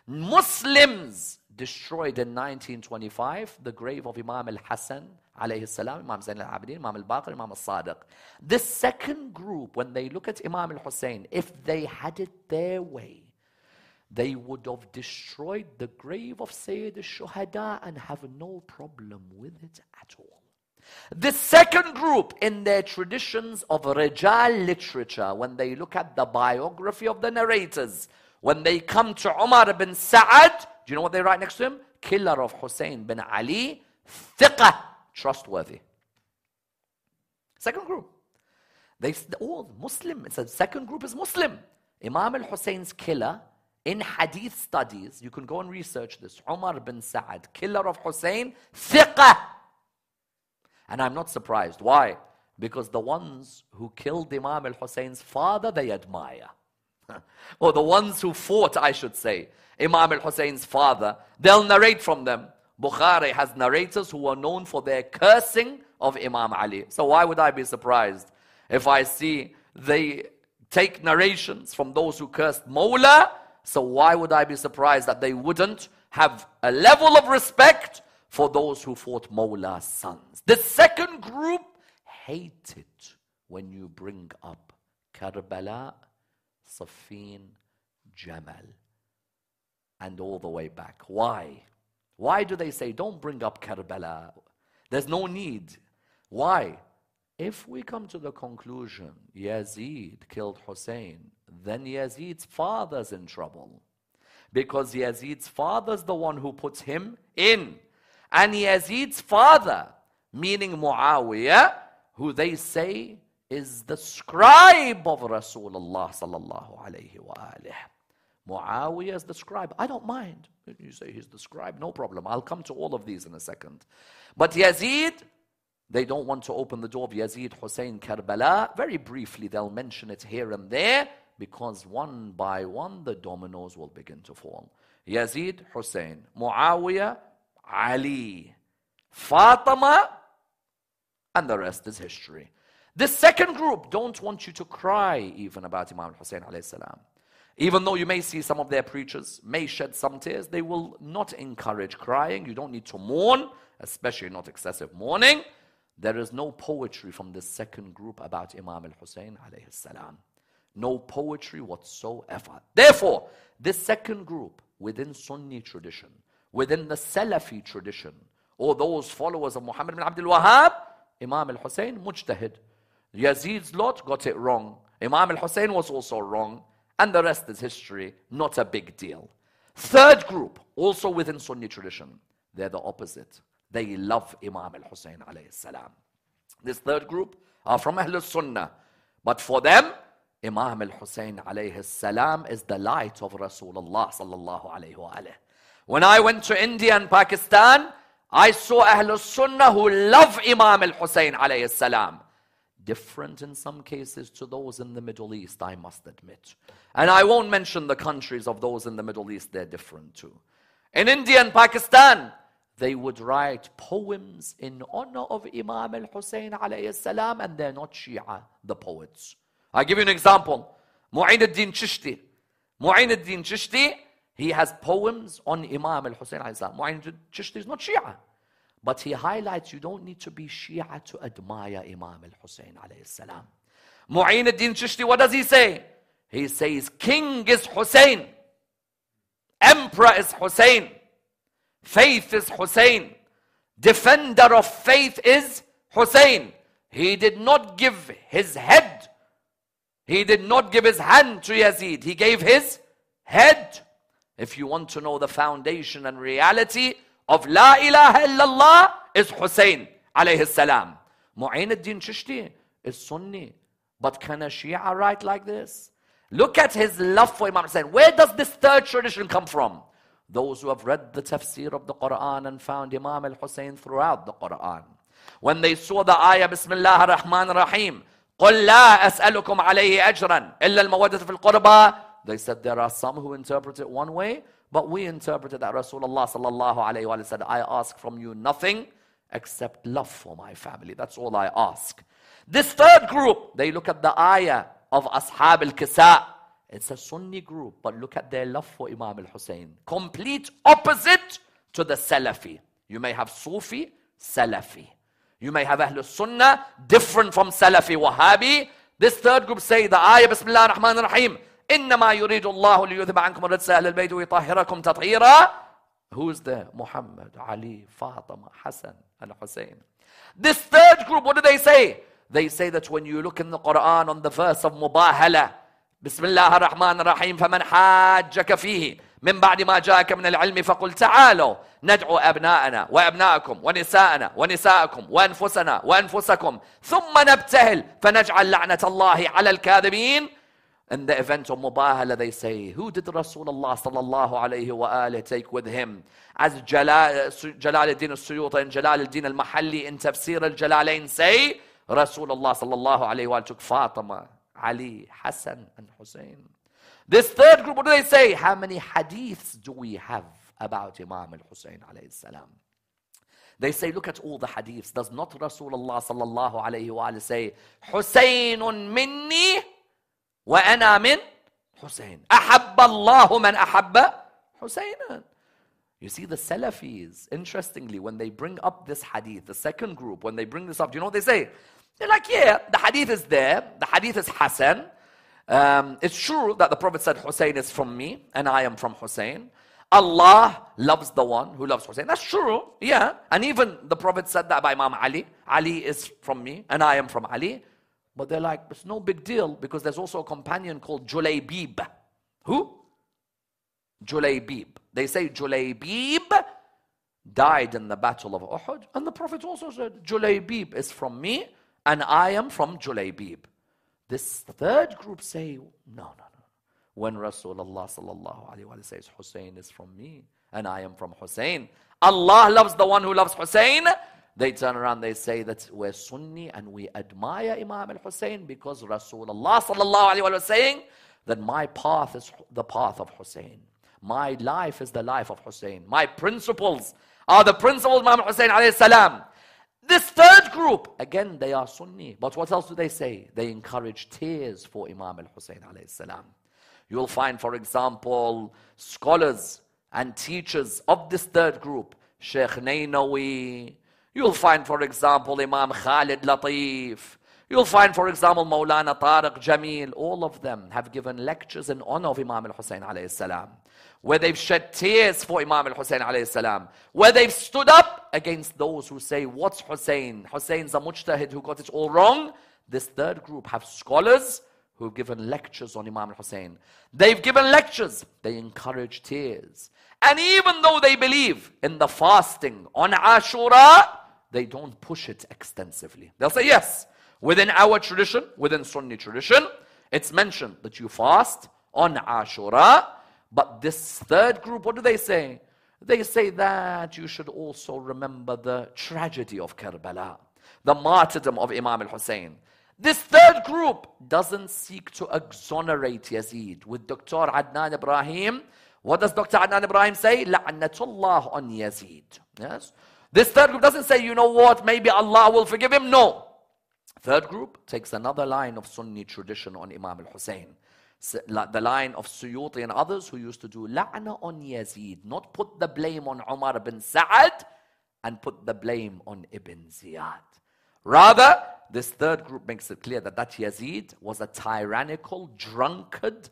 Muslims destroyed in 1925 the grave of Imam al-Hasan alayhi salam, Imam Zain al-Abidin, Imam al-Baqir, Imam al-Sadiq. This second group, when they look at Imam al-Hussein, if they had it their way, they would have destroyed the grave of Sayyid al-Shuhada and have no problem with it at all. The second group, in their traditions of Rijal literature, when they look at the biography of the narrators, when they come to Umar bin Sa'ad, do you know what they write next to him? Killer of Hussein bin Ali, thiqah, trustworthy. Second group. They all Muslim. It's a second group is Muslim. Imam al-Hussein's killer, in hadith studies, you can go and research this. Umar bin Sa'ad, killer of Hussein, thiqah. And I'm not surprised. Why? Because the ones who killed Imam al-Hussein's father, they admire. Or the ones who fought, I should say, Imam al-Hussein's father, they'll narrate from them. Bukhari has narrators who are known for their cursing of Imam Ali. So why would I be surprised if I see they take narrations from those who cursed Mawla? So why would I be surprised that they wouldn't have a level of respect for those who fought Mawla's sons? The second group hate it when you bring up Karbala, Siffin, Jamal, and all the way back. Why? Why do they say, don't bring up Karbala? There's no need. Why? If we come to the conclusion Yazid killed Hussein, then Yazid's father's in trouble. Because Yazid's father's the one who puts him in. And Yazid's father, meaning Muawiyah, who they say is the scribe of Rasulullah sallallahu alayhi wa alihi. Muawiyah is the scribe. I don't mind. You say he's the scribe, no problem. I'll come to all of these in a second. But Yazid They don't want to open the door of Yazid, Hussein, Karbala. Very briefly, they'll mention it here and there, because one by one, the dominoes will begin to fall. Yazid, Hussein, Muawiyah, Ali, Fatima, and the rest is history. This second group don't want you to cry even about Imam Hussein alayhi salam. Even though you may see some of their preachers may shed some tears, they will not encourage crying. You don't need to mourn, especially not excessive mourning. There is no poetry from this second group about Imam al-Hussein alayhi salam. No poetry whatsoever. Therefore, this second group within Sunni tradition, within the Salafi tradition, or those followers of Muhammad bin Abdul Wahhab, Imam al-Hussein, mujtahid. Yazid's lot got it wrong. Imam al-Hussein was also wrong. And the rest is history, not a big deal. Third group, also within Sunni tradition, they're the opposite. They love Imam al-Hussein alayhi salam. This third group are from Ahlul Sunnah. But for them, Imam al-Hussein alayhi salam is the light of Rasulullah sallallahu alayhi wa alayhi. When I went to India and Pakistan, I saw Ahlul Sunnah who love Imam al-Hussein alayhi salam. Different in some cases to those in the Middle East, I must admit. And I won't mention the countries of those in the Middle East, they're different too. In India and Pakistan, they would write poems in honor of Imam al-Hussein alayhi salam, and they're not Shia, the poets. I'll give you an example. Mu'in al-Din Chishti. Mu'in al-Din Chishti, he has poems on Imam al-Hussein alayhi salam. Mu'in al-Din Chishti is not Shia. But he highlights you don't need to be Shia to admire Imam al-Hussein alayhi salam. Mu'in al-Din Chishti, what does he say? He says, king is Hussein. Emperor is Hussein. Faith is Hussein. Defender of faith is Hussein. He did not give his head. He did not give his hand to Yazid. He gave his head. If you want to know the foundation and reality of La ilaha illallah, is Hussein alayhi salam. Mu'in al-Din Chishti is Sunni. But can a Shia write like this? Look at his love for Imam Hussein. Where does this third tradition come from? Those who have read the tafsir of the Quran and found Imam al-Hussein throughout the Quran. When they saw the ayah, Bismillah ar-Rahman ar-Rahim, قُلْ لَا أَسْأَلُكُمْ عَلَيْهِ أَجْرًا إِلَّا الْمَوَدَّةَ فِي الْقُرْبَى. They said there are some who interpret it one way, but we interpreted that Rasulullah sallallahu alayhi wa said, I ask from you nothing except love for my family. That's all I ask. This third group, they look at the ayah of Ashab al-Kisa. It's a Sunni group, but look at their love for Imam al-Hussein. Complete opposite to the Salafi. You may have Sufi, Salafi. You may have Ahlul Sunnah, different from Salafi, Wahhabi. This third group say the ayah, Bismillah ar-Rahman ar-Rahim, إنما يريد الله ليذهب عنكم الرجس أهل البيت ويطهركم تطهيرا. Who's there? Muhammad, Ali, Fatima, Hassan, and Hussein. This third group, what do they say? They say that when you look in the Quran on the verse of Mubahala, Bismillah ar-Rahman ar-Rahim, فَمَنْ حَاجَّكَ فِيهِ من بعد ما جاءك من العلم فقل تعالوا ندعو أبناءنا وأبناءكم ونساءنا ونساءكم وأنفسنا وأنفسكم ثم نبتهل فنجعل لعنة الله على الكاذبين. In the event of Mubahala, they say, who did Rasulullah sallallahu alayhi wa alayhi take with him? As Jalal al-Din al-Suyuti and Jalal al-Din al-Mahalli in Tafsir al-Jalalain say, Rasulullah sallallahu alayhi wa took Fatima, Ali, Hassan, and Hussein. This third group, what do they say? How many hadiths do we have about Imam al-Hussein alayhi salam? They say, look at all the hadiths. Does not Rasulullah sallallahu alayhi wa say, Husaynun minni وأنا من حسين أحب الله من أحب حسينا. You see the Salafis, interestingly, when they bring up this hadith, the second group, when they bring this up, do you know what they say? They're like, yeah, the hadith is there, the hadith is Hassan. It's true that the Prophet said Hussein is from me and I am from Hussein. Allah loves the one who loves Hussein. That's true, yeah. And even the Prophet said that by Imam Ali. Ali is from me and I am from Ali. But they're like, it's no big deal because there's also a companion called Julaybib. Who? Julaybib. They say Julaybib died in the battle of Uhud. And the Prophet also said, Julaybib is from me and I am from Julaybib. This third group say, no. When Rasulullah sallallahu alayhi wa says, Hussein is from me and I am from Hussein. Allah loves the one who loves Hussein. They turn around, they say that we're Sunni and we admire Imam al-Hussein because Rasulullah sallallahu alayhi wa was saying that my path is the path of Hussein. My life is the life of Hussein. My principles are the principles of Imam al-Hussein alayhi salam. This third group, again, they are Sunni. But what else do they say? They encourage tears for Imam al-Hussein alayhi salam. You'll find, for example, scholars and teachers of this third group, Sheikh Nainawi. You'll find, for example, Imam Khalid Latif. You'll find, for example, Maulana Tariq Jamil. All of them have given lectures in honor of Imam al-Hussein alayhi salam, where they've shed tears for Imam al-Hussein alayhi salam, where they've stood up against those who say, what's Hussein? Hussein's a mujtahid who got it all wrong. This third group have scholars who've given lectures on Imam al-Hussein. They've given lectures. They encourage tears. And even though they believe in the fasting on Ashura, they don't push it extensively. They'll say, yes, within our tradition, within Sunni tradition, it's mentioned that you fast on Ashura. But this third group, what do they say? They say that you should also remember the tragedy of Karbala, the martyrdom of Imam al-Hussein. This third group doesn't seek to exonerate Yazid. With Dr. Adnan Ibrahim, what does Dr. Adnan Ibrahim say? La'natullah on Yazid. Yes? This third group doesn't say, you know what, maybe Allah will forgive him. No. Third group takes another line of Sunni tradition on Imam al-Hussein. The line of Suyuti and others who used to do la'na on Yazid, not put the blame on Umar bin Sa'ad and put the blame on Ibn Ziyad. Rather, this third group makes it clear that Yazid was a tyrannical, drunkard,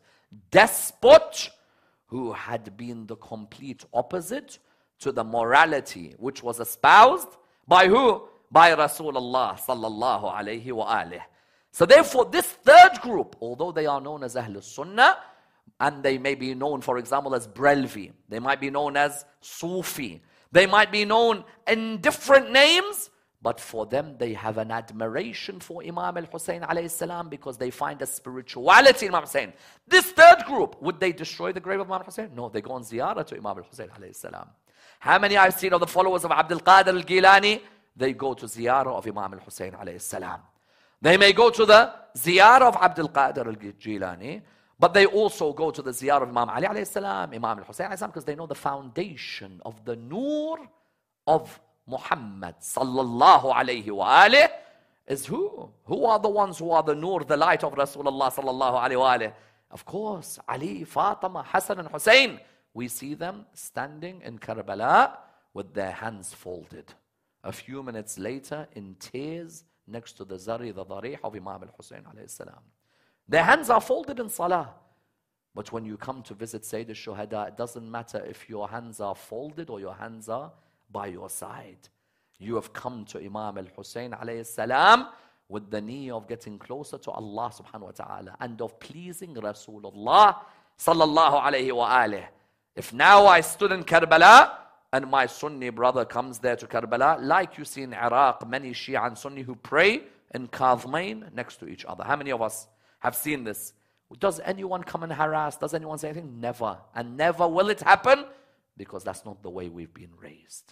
despot who had been the complete opposite to the morality which was espoused by who? By Rasulullah sallallahu alayhi wa alih. So therefore, this third group, although they are known as Ahlul Sunnah, and they may be known, for example, as Brelvi, they might be known as Sufi, they might be known in different names, but for them, they have an admiration for Imam al-Hussein alayhi salam because they find a spirituality in Imam Hussein. This third group, would they destroy the grave of Imam Hussein? No, they go on ziyarah to Imam al-Hussein alayhi salam. How many I've seen of the followers of Abdul Qadir al-Gilani? They go to ziyarah of Imam al-Hussein alayhi salam. They may go to the ziyarah of Abdul Qadir al-Jilani, but they also go to the ziyarah of Imam Ali alayhi salam, Imam al-Hussein alayhi salam, because they know the foundation of the nur of Muhammad sallallahu alayhi wa alih is who? Who are the ones who are the nur, the light of Rasulullah sallallahu alayhi wa alih? Of course, Ali, Fatima, Hassan and Hussein. We see them standing in Karbala with their hands folded. A few minutes later, in tears, next to the zari, the darih of Imam al-Hussein alayhi salam. Their hands are folded in salah. But when you come to visit Sayyid al-Shuhada, it doesn't matter if your hands are folded or your hands are by your side. You have come to Imam al-Hussein alayhi salam with the need of getting closer to Allah subhanahu wa ta'ala and of pleasing Rasulullah sallallahu alayhi wa alih. If now I stood in Karbala and my Sunni brother comes there to Karbala, like you see in Iraq, many Shia and Sunni who pray in Kadhmain next to each other. How many of us have seen this? Does anyone come and harass? Does anyone say anything? Never. And never will it happen, because that's not the way we've been raised.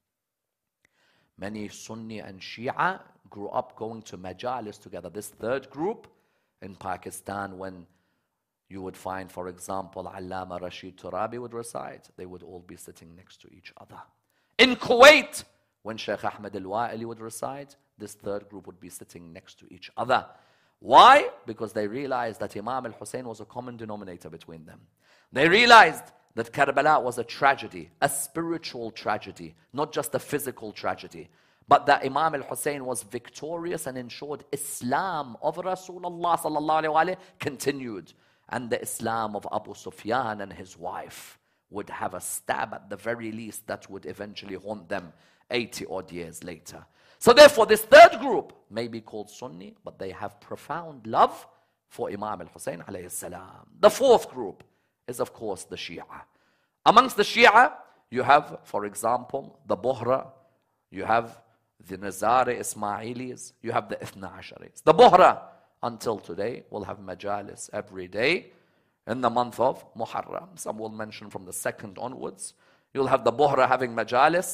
Many Sunni and Shia grew up going to majalis together. This third group in Pakistan, when you would find, for example, Allama Rashid Turabi would recite, they would all be sitting next to each other. In Kuwait, when Sheikh Ahmed al-Wa'ili would recite, this third group would be sitting next to each other. Why? Because they realized that Imam al-Hussein was a common denominator between them. They realized that Karbala was a tragedy, a spiritual tragedy, not just a physical tragedy. But that Imam al-Hussein was victorious and ensured Islam of Rasulullah sallallahu alaihi wasallam continued. And the Islam of Abu Sufyan and his wife would have a stab at the very least that would eventually haunt them 80 odd years later. So therefore, this third group may be called Sunni, but they have profound love for Imam al-Hussein alayhi salam. The fourth group is, of course, the Shia. Amongst the Shia, you have, for example, the Bohra, you have the Nizari Ismailis, you have the Ithna Asharis. The Bohra, until today, will have majalis every day in the month of Muharram. Some will mention from the 2nd onwards. You'll have the Bohra having majalis.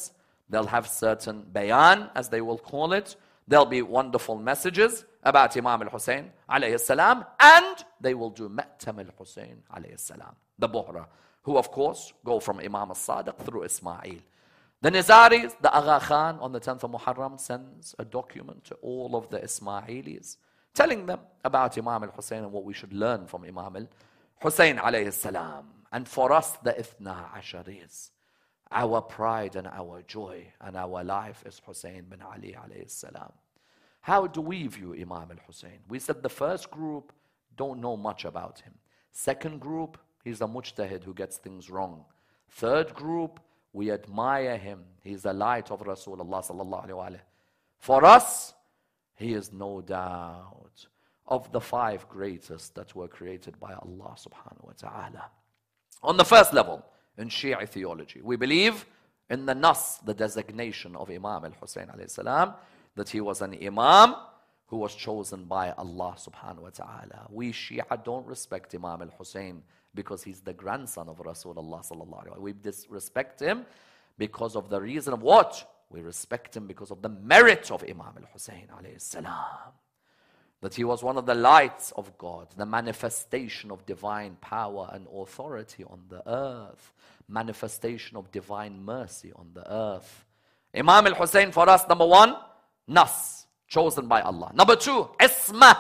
They'll have certain bayan, as they will call it. There'll be wonderful messages about Imam al-Hussein alayhi salam, and they will do Ma'tam al-Hussein alayhi salam, the Buhra, who of course go from Imam al-Sadiq through Ismail. The Nizaris, the Agha Khan on the 10th of Muharram sends a document to all of the Ismailis telling them about Imam al-Hussein and what we should learn from Imam al-Hussein alayhi salam. And for us, the Ithna Asharis, our pride and our joy and our life is Hussein bin Ali alayhi salam. How do we view Imam al-Hussein? We said the first group don't know much about him. Second group, he's a mujtahid who gets things wrong. Third group, we admire him. He's the light of Rasulullah sallallahu alaihi wasallam. For us, he is no doubt of the 5 greatest that were created by Allah subhanahu wa ta'ala. On the first level, in Shia theology, we believe in the Nas, the designation of Imam al-Hussein alayhi salam, that he was an Imam who was chosen by Allah subhanahu wa ta'ala. We Shia don't respect Imam al-Hussein because he's the grandson of Rasulullah sallallahu alaihi wasallam. We disrespect him because of the reason of what? We respect him because of the merit of Imam al-Hussein alayhi salam. That he was one of the lights of God, the manifestation of divine power and authority on the earth, manifestation of divine mercy on the earth. Imam al-Hussein for us, number 1, Nas, chosen by Allah. Number 2, Isma,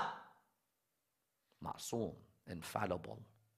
Ma'soom, infallible.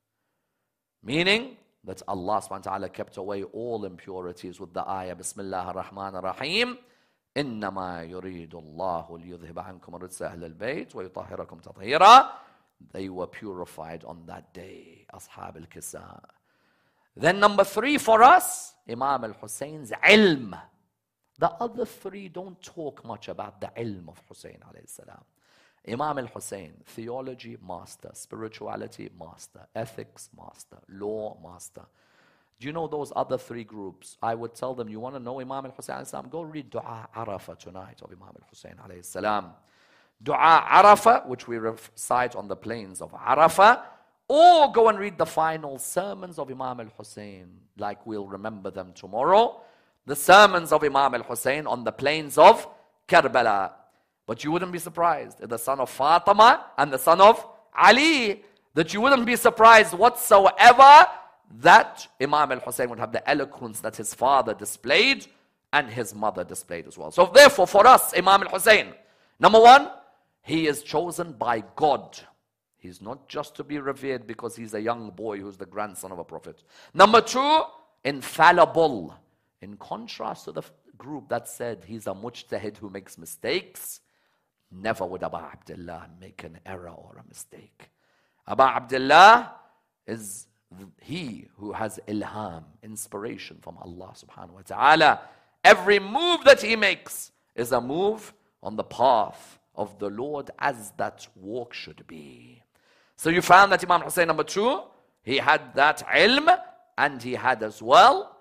Meaning that Allah subhanahu wa ta'ala kept away all impurities with the ayah, Bismillah ar-Rahman ar-Rahim, إنما يريد الله ليذهب عنكم الرجس أهل البيت ويطهركم تطهيرا. They were purified on that day, Ashab al-Kisa. Then number 3 for us, Imam al-Hussein's ilm. The other 3 don't talk much about the ilm of Hussein alayhi salam. Imam al-Hussein, theology master, spirituality master, ethics master, law master. Do you know those other 3 groups? I would tell them, you want to know Imam al-Hussein alayhi salam? Go read Dua Arafah tonight of Imam al-Hussein alayhi salam. Dua Arafah, which we recite on the plains of Arafah, or go and read the final sermons of Imam al-Hussein, like we'll remember them tomorrow. The sermons of Imam al-Hussein on the plains of Karbala. But you wouldn't be surprised, the son of Fatima and the son of Ali, that you wouldn't be surprised whatsoever that Imam al-Hussein would have the eloquence that his father displayed and his mother displayed as well. So therefore for us, Imam al-Hussein, number 1, he is chosen by God. He's not just to be revered because he's a young boy who's the grandson of a prophet. Number 2, infallible. In contrast to the group that said he's a mujtahid who makes mistakes, never would Abu Abdullah make an error or a mistake. Abu Abdullah is he who has ilham, inspiration from Allah subhanahu wa ta'ala. Every move that he makes is a move on the path of the Lord as that walk should be. So you found that Imam Hussein, number 2, he had that ilm and he had as well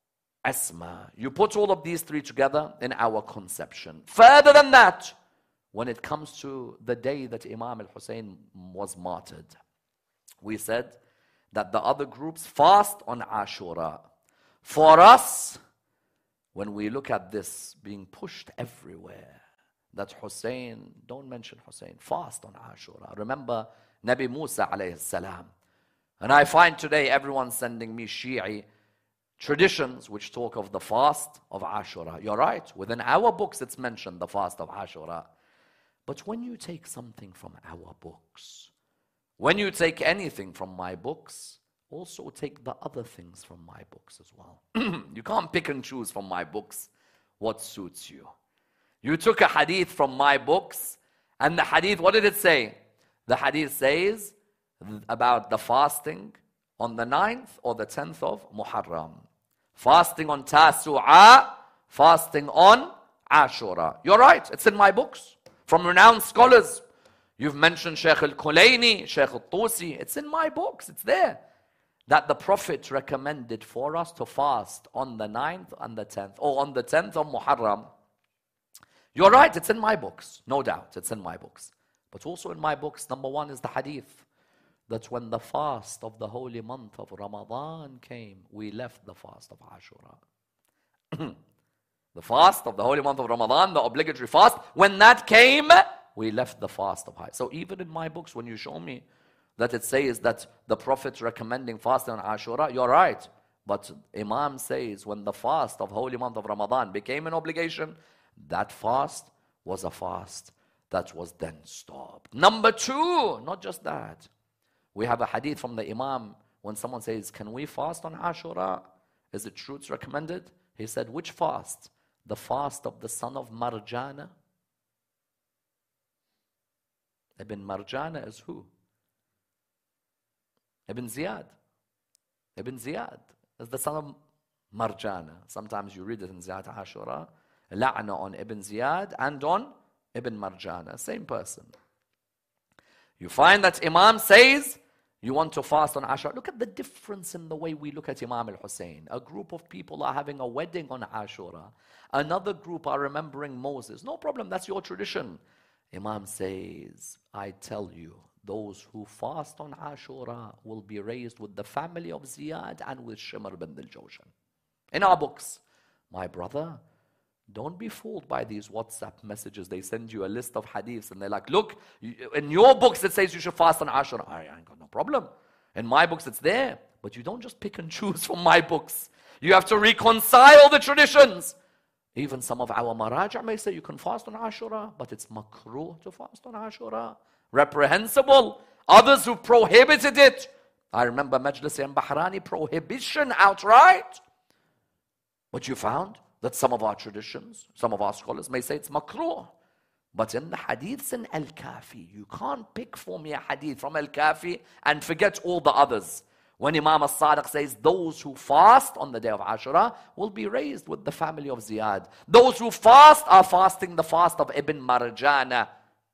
asma. You put all of these 3 together in our conception. Further than that, when it comes to the day that Imam al-Hussein was martyred, we said that the other groups fast on Ashura. For us, when we look at this being pushed everywhere, that Hussein, don't mention Hussein, fast on Ashura. Remember Nabi Musa alayhi salam. And I find today everyone sending me Shi'i traditions which talk of the fast of Ashura. You're right, within our books it's mentioned, the fast of Ashura. But when you take something from our books, when you take anything from my books, also take the other things from my books as well. You can't pick and choose from my books what suits you. You took a hadith from my books, and the hadith, what did it say? The hadith says about the fasting on the 9th or the 10th of Muharram. Fasting on Tasu'a, fasting on Ashura. You're right, it's in my books. From renowned scholars. You've mentioned Shaykh al-Kulayni, Shaykh al-Tusi. It's in my books, it's there. That the Prophet recommended for us to fast on the 9th and the 10th, or on the 10th of Muharram. You're right, it's in my books. No doubt, it's in my books. But also in my books, number 1 is the hadith. That when the fast of the holy month of Ramadan came, we left the fast of Ashura. The fast of the holy month of Ramadan, the obligatory fast, when that came, we left the fast of Hajj. So even in my books, when you show me that it says that the Prophet's recommending fasting on Ashura, you're right. But Imam says when the fast of holy month of Ramadan became an obligation, that fast was a fast that was then stopped. Number two, not just that. We have a hadith from the Imam when someone says, can we fast on Ashura? Is it true it's recommended? He said, which fast? The fast of the son of Marjana? Ibn Marjana is who? Ibn Ziyad. Ibn Ziyad is the son of Marjana. Sometimes you read it in Ziyad Ashura. La'na on Ibn Ziyad and on Ibn Marjana. Same person. You find that Imam says, you want to fast on Ashura. Look at the difference in the way we look at Imam al-Hussein. A group of people are having a wedding on Ashura. Another group are remembering Moses. No problem, that's your tradition. Imam says, I tell you, those who fast on Ashura will be raised with the family of Ziyad and with Shimr bin al-Jawshan. In our books, my brother, don't be fooled by these WhatsApp messages. They send you a list of hadiths and they're like, look, in your books it says you should fast on Ashura. I ain't got no problem. In my books it's there. But you don't just pick and choose from my books. You have to reconcile the traditions. Even some of our maraja may say you can fast on Ashura, but it's makruh to fast on Ashura. Reprehensible. Others who prohibited it. I remember Majlis and Bahrani prohibition outright. What you found? That some of our traditions, some of our scholars may say it's makruh. But in the hadiths in Al-Kafi, you can't pick for me a hadith from Al-Kafi and forget all the others. When Imam al-Sadiq says, those who fast on the day of Ashura will be raised with the family of Ziyad. Those who fast are fasting the fast of Ibn Marjana.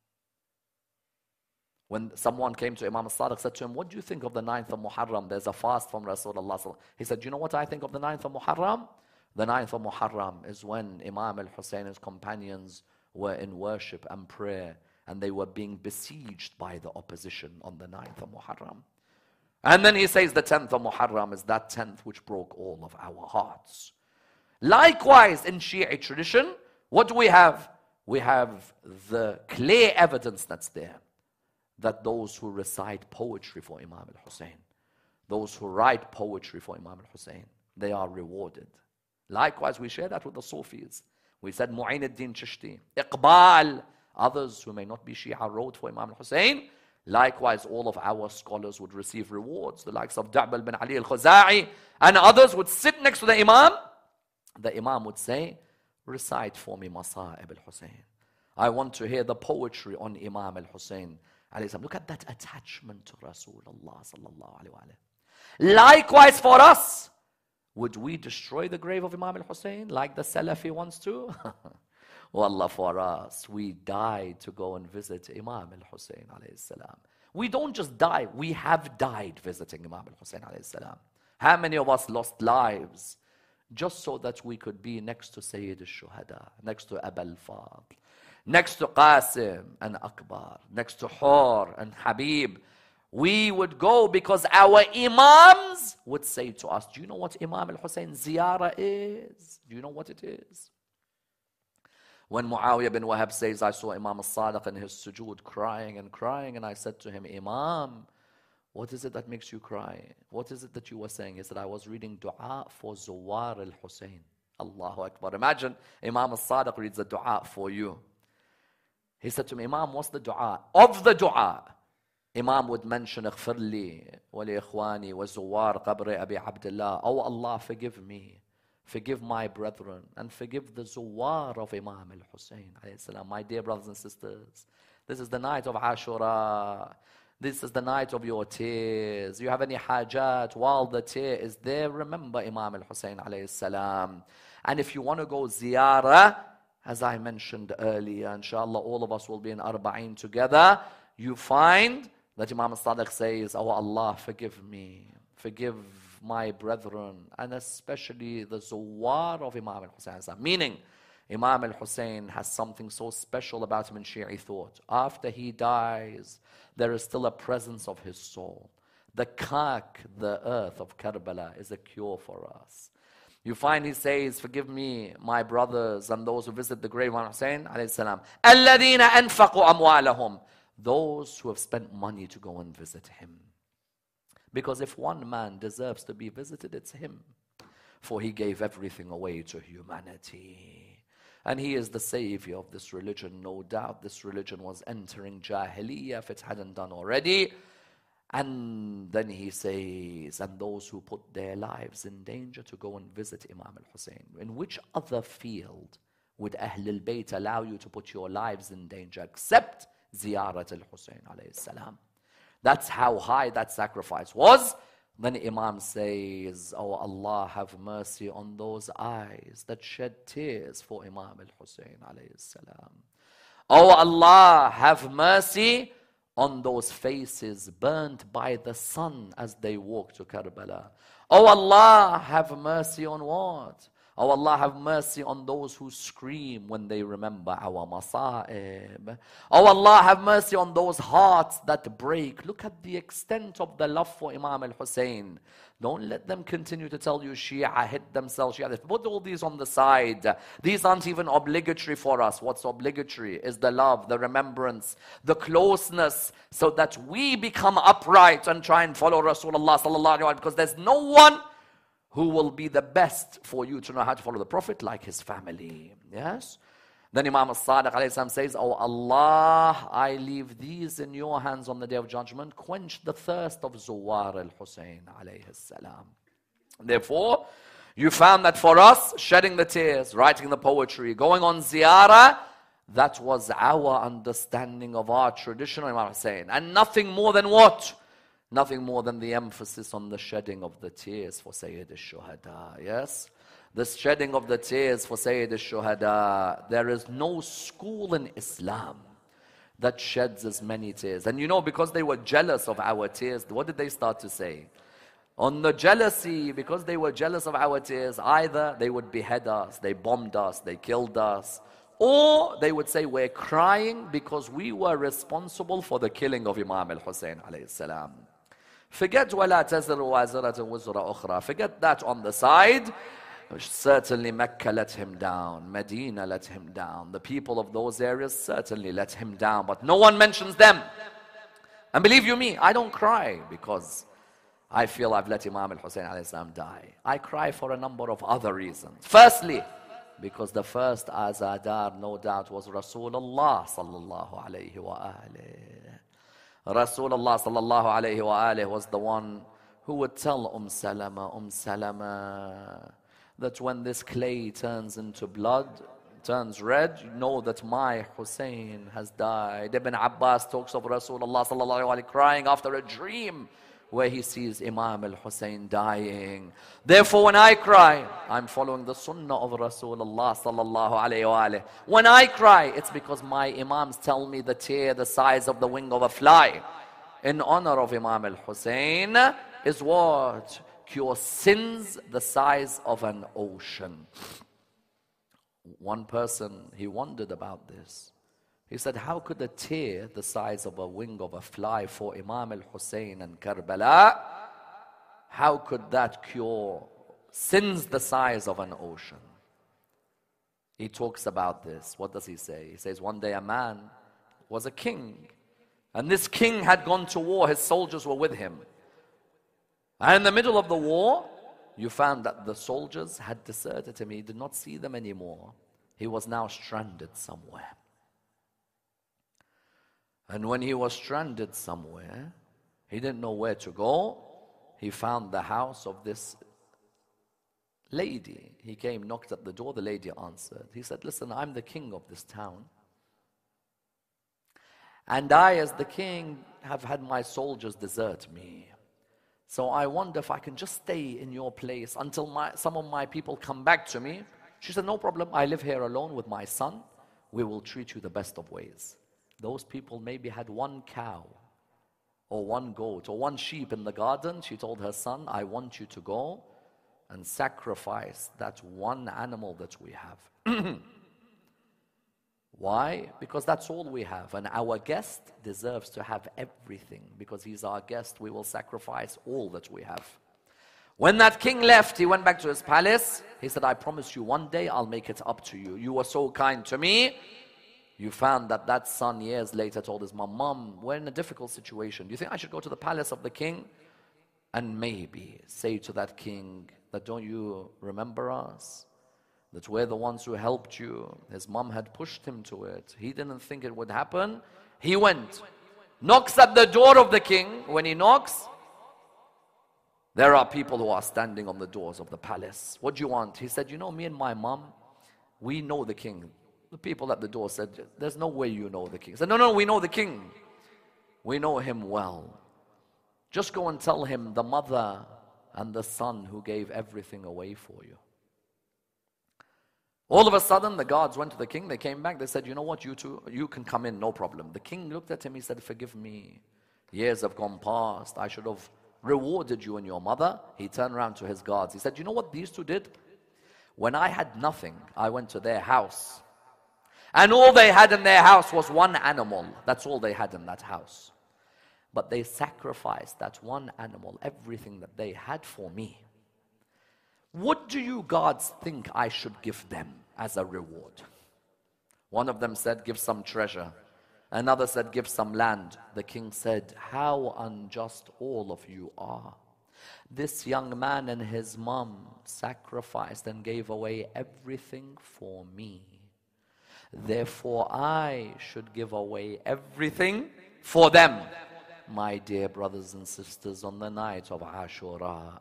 When someone came to Imam al-Sadiq, said to him, what do you think of the 9th of Muharram? There's a fast from Rasulullah. He said, do you know what I think of the 9th of Muharram? The 9th of Muharram is when Imam al-Hussein and his companions were in worship and prayer and they were being besieged by the opposition on the 9th of Muharram. And then he says the 10th of Muharram is that 10th which broke all of our hearts. Likewise, in Shi'i tradition, what do we have? We have the clear evidence that's there that those who recite poetry for Imam al-Hussein, those who write poetry for Imam al-Hussein, they are rewarded. Likewise, we share that with the Sufis. We said Mu'in al-Din Chishti, Iqbal, others who may not be Shia wrote for Imam al-Hussein. Likewise, all of our scholars would receive rewards. The likes of Da'bal bin Ali al-Khuza'i and others would sit next to the Imam. The Imam would say, recite for me Masa'ib al-Hussein. I want to hear the poetry on Imam al-Hussein. Look at that attachment to Rasulullah sallallahu alaihi wasallam. Likewise for us, would we destroy the grave of Imam al-Hussein like the Salafi wants to? Wallah, for us, we died to go and visit Imam al-Hussein alayhi salam. We don't just die, we have died visiting Imam al-Hussein alayhi salam. How many of us lost lives just so that we could be next to Sayyid al-Shuhada, next to Abul Fadl, next to Qasim and Akbar, next to Hur and Habib? We would go because our Imams would say to us, do you know what Imam al-Hussein ziyarah is? Do you know what it is? When Muawiyah bin Wahab says, I saw Imam al-Sadiq in his sujood crying, and I said to him, Imam, what is it that makes you cry? What is it that you were saying? He said, I was reading dua for Zuwar al-Hussein. Allahu Akbar. Imagine Imam al-Sadiq reads a dua for you. He said to me, Imam, what's the dua? Of the dua, Imam would mention, اغفر لي ولإخواني وزوار قبر أبي عبد الله. Oh Allah, forgive me. Forgive my brethren and forgive the Zuwar of Imam al-Hussein. My dear brothers and sisters, this is the night of Ashura. This is the night of your tears. You have any hajat while the tear is there, remember Imam al-Hussein alayhi salam. And if you want to go ziyarah, as I mentioned earlier, inshallah all of us will be in Arba'in together. You find that Imam al-Sadiq says, oh Allah, forgive me. Forgive my brethren, and especially the Zuwar of Imam al-Hussein. Meaning, Imam al-Hussein has something so special about him in Shi'i thought. After he dies, there is still a presence of his soul. The kak, the earth of Karbala, is a cure for us. You find he says, forgive me, my brothers and those who visit the grave of Imam Hussein, alayhi salam. الَّذِينَ أَنفَقُوا أَمْوَالَهُم. Those who have spent money to go and visit him. Because if one man deserves to be visited, it's him. For he gave everything away to humanity. And he is the savior of this religion. No doubt this religion was entering Jahiliyyah if it hadn't done already. And then he says, and those who put their lives in danger to go and visit Imam al-Hussein. In which other field would Ahl al-Bayt allow you to put your lives in danger except Ziyarat al-Hussein alayhi salam? That's how high that sacrifice was. Then Imam says, oh Allah, have mercy on those eyes that shed tears for Imam al-Hussein alayhi salam. Oh Allah, have mercy on those faces burnt by the sun as they walk to Karbala. Oh Allah, have mercy on what? Oh Allah, have mercy on those who scream when they remember our masa'ib. Oh Allah, have mercy on those hearts that break. Look at the extent of the love for Imam al-Hussein. Don't let them continue to tell you Shia hit themselves. Shia. Put all these on the side. These aren't even obligatory for us. What's obligatory is the love, the remembrance, the closeness, so that we become upright and try and follow Rasulullah sallallahu alaihi wasallam. Because there's no one who will be the best for you to know how to follow the Prophet like his family. Yes? Then Imam al-Sadiq alayhi salam says, oh Allah, I leave these in your hands on the day of judgment. Quench the thirst of Zuwar al-Hussein alayhi salam. Therefore, you found that for us, shedding the tears, writing the poetry, going on ziyarah, that was our understanding of our traditional Imam Hussein. And nothing more than what? Nothing more than the emphasis on the shedding of the tears for Sayyid al-Shuhada. Yes? The shedding of the tears for Sayyid al-Shuhada. There is no school in Islam that sheds as many tears. And you know, because they were jealous of our tears, what did they start to say? On the jealousy, because they were jealous of our tears, either they would behead us, they bombed us, they killed us, or they would say we're crying because we were responsible for the killing of Imam al-Hussein alayhi salam. Forget وَلَا تَزِرُ وَازِرَةٌ وِزْرَ أُخْرَى. Forget that on the side. Certainly Mecca let him down. Medina let him down. The people of those areas certainly let him down. But no one mentions them. And believe you me, I don't cry because I feel I've let Imam al-Hussein alayhi salam die. I cry for a number of other reasons. Firstly, because the first azadar, no doubt, was Rasulullah sallallahu alayhi wa alihi. Rasulullah sallallahu alayhi wa alihi was the one who would tell Salama, that when this clay turns into blood, turns red, you know that my Hussein has died. Ibn Abbas talks of Rasulullah sallallahu alayhi wa crying after a dream where he sees Imam al-Hussein dying. Therefore, when I cry, I'm following the sunnah of Rasulullah sallallahu alayhi wa. When I cry, it's because my Imams tell me the tear the size of the wing of a fly in honor of Imam al-Hussein is what? Cure sins the size of an ocean. One person, he wondered about this. He said, how could a tear the size of a wing of a fly for Imam al-Hussein and Karbala, how could that cure sins the size of an ocean? He talks about this. What does he say? He says, one day a man was a king. And this king had gone to war. His soldiers were with him. And in the middle of the war, you found that the soldiers had deserted him. He did not see them anymore. He was now stranded somewhere. And when he was stranded somewhere, he didn't know where to go. He found the house of this lady. He came, knocked at the door, the lady answered. He said, listen, I'm the king of this town. And I, as the king, have had my soldiers desert me. So I wonder if I can just stay in your place until some of my people come back to me. She said, no problem, I live here alone with my son. We will treat you the best of ways. Those people maybe had one cow or one goat or one sheep in the garden. She told her son, I want you to go and sacrifice that one animal that we have. Why? Because that's all we have. And our guest deserves to have everything. Because he's our guest, we will sacrifice all that we have. When that king left, he went back to his palace. He said, I promise you one day I'll make it up to you. You were so kind to me. You found that son years later told his mom, Mom, we're in a difficult situation. Do you think I should go to the palace of the king? And maybe say to that king that, don't you remember us? That we're the ones who helped you. His mom had pushed him to it. He didn't think it would happen. He went, knocks at the door of the king. When he knocks, there are people who are standing on the doors of the palace. What do you want? He said, you know, me and my mom, we know the king. The people at the door said, there's no way you know the king. He said, no, we know the king. We know him well. Just go and tell him the mother and the son who gave everything away for you. All of a sudden, the guards went to the king. They came back. They said, you know what, you two, you can come in, no problem. The king looked at him. He said, forgive me. Years have gone past. I should have rewarded you and your mother. He turned around to his guards. He said, you know what these two did? When I had nothing, I went to their house. And all they had in their house was one animal. That's all they had in that house. But they sacrificed that one animal, everything that they had for me. What do you guards think I should give them as a reward? One of them said, give some treasure. Another said, give some land. The king said, how unjust all of you are. This young man and his mom sacrificed and gave away everything for me. Therefore, I should give away everything for them. My dear brothers and sisters, on the night of Ashura,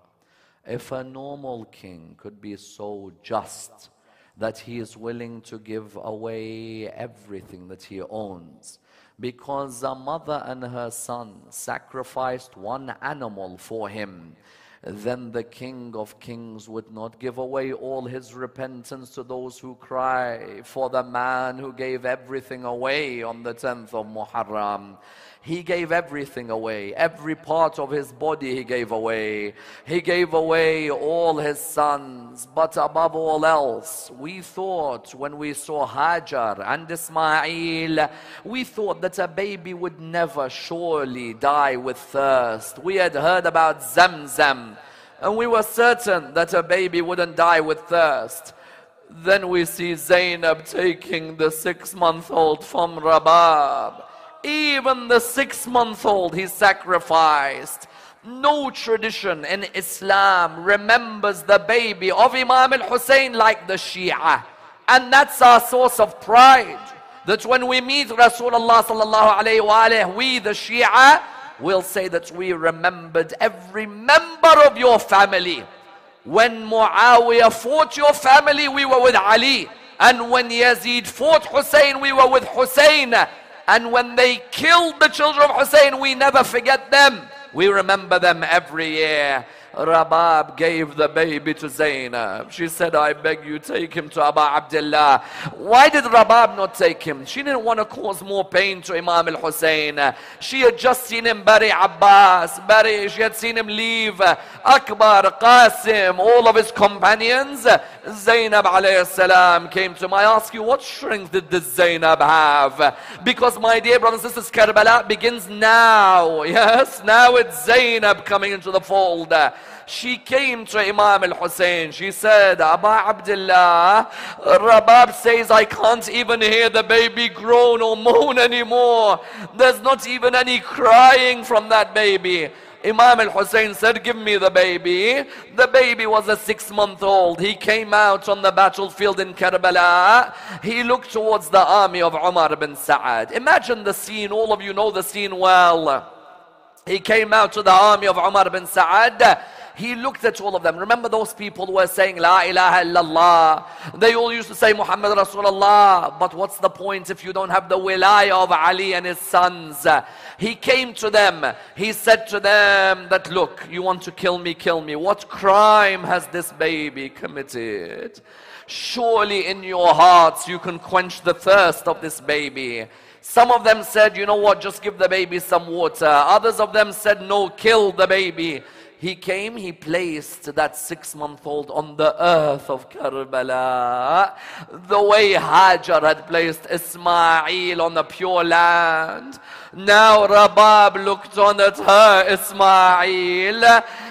if a normal king could be so just that he is willing to give away everything that he owns, because a mother and her son sacrificed one animal for him, then the King of Kings would not give away all his repentance to those who cry for the man who gave everything away on the 10th of Muharram. He gave everything away. Every part of his body he gave away. He gave away all his sons. But above all else, we thought when we saw Hajar and Ismail, we thought that a baby would never surely die with thirst. We had heard about Zamzam, and we were certain that a baby wouldn't die with thirst. Then we see Zainab taking the 6-month-old from Rabab. Even the 6-month-old he sacrificed. No tradition in Islam remembers the baby of Imam al-Hussein like the Shia. And that's our source of pride. That when we meet Rasulullah sallallahu alayhi wa alayhi, we the Shia will say that we remembered every member of your family. When Muawiyah fought your family, we were with Ali. And when Yazid fought Hussein, we were with Hussein. And when they killed the children of Hussein, we never forget them. We remember them every year. Rabab gave the baby to Zainab. She said, I beg you, take him to Aba Abdullah. Why did Rabab not take him? She didn't want to cause more pain to Imam al-Hussein. She had just seen him bury Abbas, she had seen him leave Akbar, Qasim, all of his companions. Zainab alayhi salam came to him. I ask you, what strength did this Zainab have? Because my dear brothers and sisters, Karbala begins now. Yes, now it's Zainab coming into the fold. She came to Imam al-Hussein. She said, Aba Abdullah, Rabab says I can't even hear the baby groan or moan anymore. There's not even any crying from that baby. Imam al-Hussein said, give me the baby. The baby was a 6-month-old. He came out on the battlefield in Karbala. He looked towards the army of Umar ibn Sa'ad. Imagine the scene. All of you know the scene well. He came out to the army of Umar ibn Sa'ad. He looked at all of them. Remember those people who were saying, La ilaha illallah. They all used to say, Muhammad Rasulullah. But what's the point if you don't have the wilayah of Ali and his sons? He came to them. He said to them that, look, you want to kill me, kill me. What crime has this baby committed? Surely in your hearts you can quench the thirst of this baby. Some of them said, you know what, just give the baby some water. Others of them said, no, kill the baby. He came, he placed that 6-month-old on the earth of Karbala, the way Hajar had placed Ismail on the pure land. Now Rabab looked on at her, Ismail.